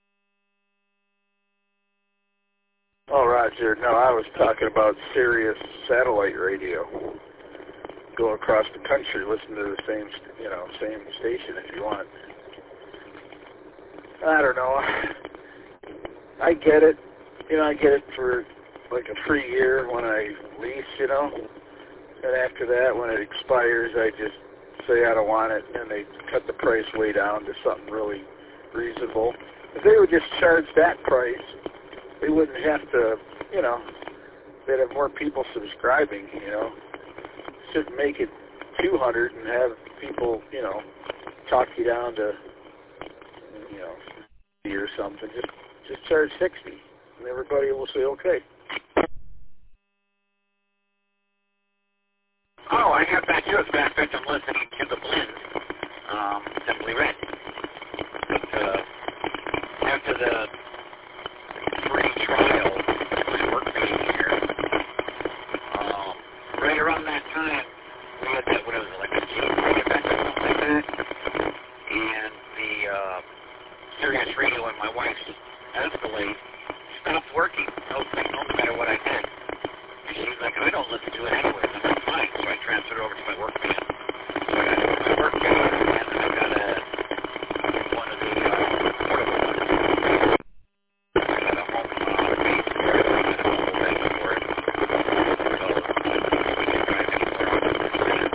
Oh, Roger. No, I was talking about Sirius satellite radio. Go across the country, listen to the same, you know, same station if you want. I don't know. I get it. You know, I get it for like a free year when I lease, you know. And after that, when it expires, I just say I don't want it, and they cut the price way down to something really reasonable. If they would just charge that price, they wouldn't have to, you know, they'd have more people subscribing, you know. Shouldn't make it two hundred and have people, you know, talk you down to, you know, fifty or something. Just, just charge sixty, and everybody will say okay. Oh, I have that too. As a matter of fact, I'm listening to the Blend, um, Simply Red. But, uh, after the free trial, my work meeting here, um, right around that time, we had that, what was it, like a G M event or something like that, and the uh, Sirius Radio and my wife's Escalade stopped working. No signal, no matter what I did. And she's like, I don't listen to it anyway. I'm like, fine. So I transferred over to my work band. So I got my work band, and then I got a, one of the uh, portable ones. I got a home uh, base for it. I got a mobile base for it. So we can drive anywhere on the planet.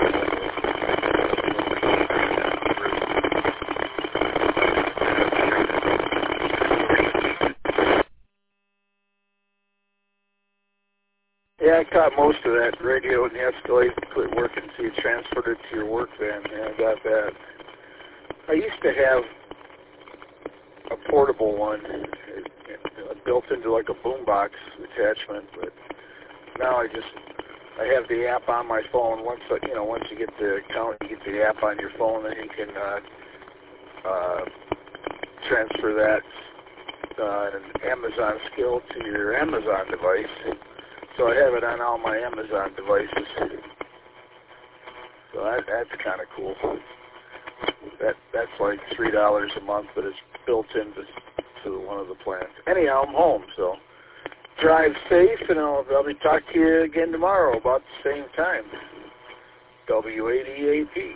Yeah, I caught most of that radio and the Escalade quit working, so you transferred it to your work van. Yeah, I got that. I used to have a portable one uh, built into like a boombox attachment, but now I just I have the app on my phone. Once I, you know, once you get the account, you get the app on your phone, then you can uh, uh, transfer that uh, an Amazon skill to your Amazon device. So I have it on all my Amazon devices. So that, that's kind of cool. That that's like three dollars a month, but it's built into to one of the plans. Anyhow, I'm home, so drive safe, and I'll probably talk to you again tomorrow about the same time. W eighty A P.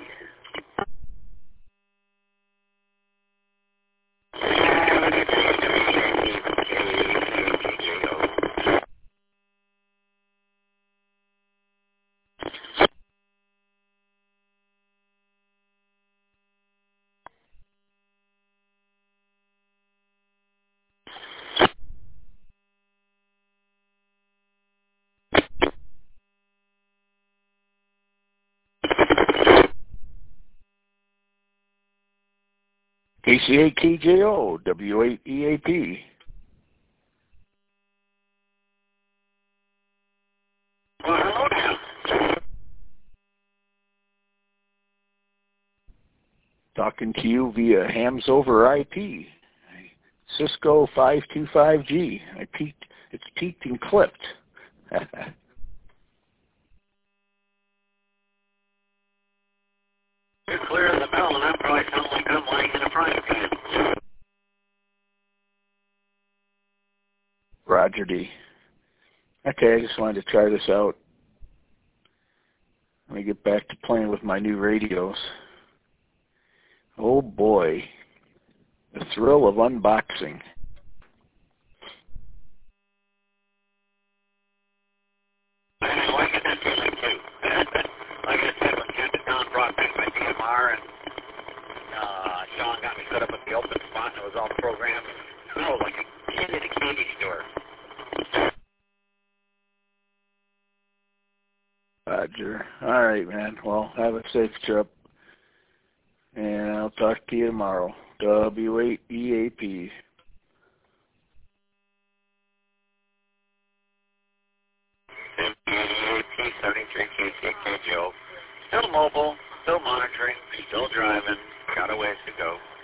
A C A T J O, W eight E A P. Well, hello now. talking to you via hams over I P. Cisco five two five G. I peaked. It's peaked and clipped. You're clear of the bell, and I probably sound like I'm lying in a frying pan. Roger D. Okay, I just wanted to try this out. Let me get back to playing with my new radios. Oh boy, the thrill of unboxing. I like it that feeling too. Like I said, when Captain Don brought back my D M R and uh, Sean got me set up at the open spot and it was all programmed, I was like a kid in a candy store. Roger. All right, man. Well, have a safe trip. And I'll talk to you tomorrow. W eight E A P. seventy-three K C K Joe. Still mobile, still monitoring, still driving, got a ways to go.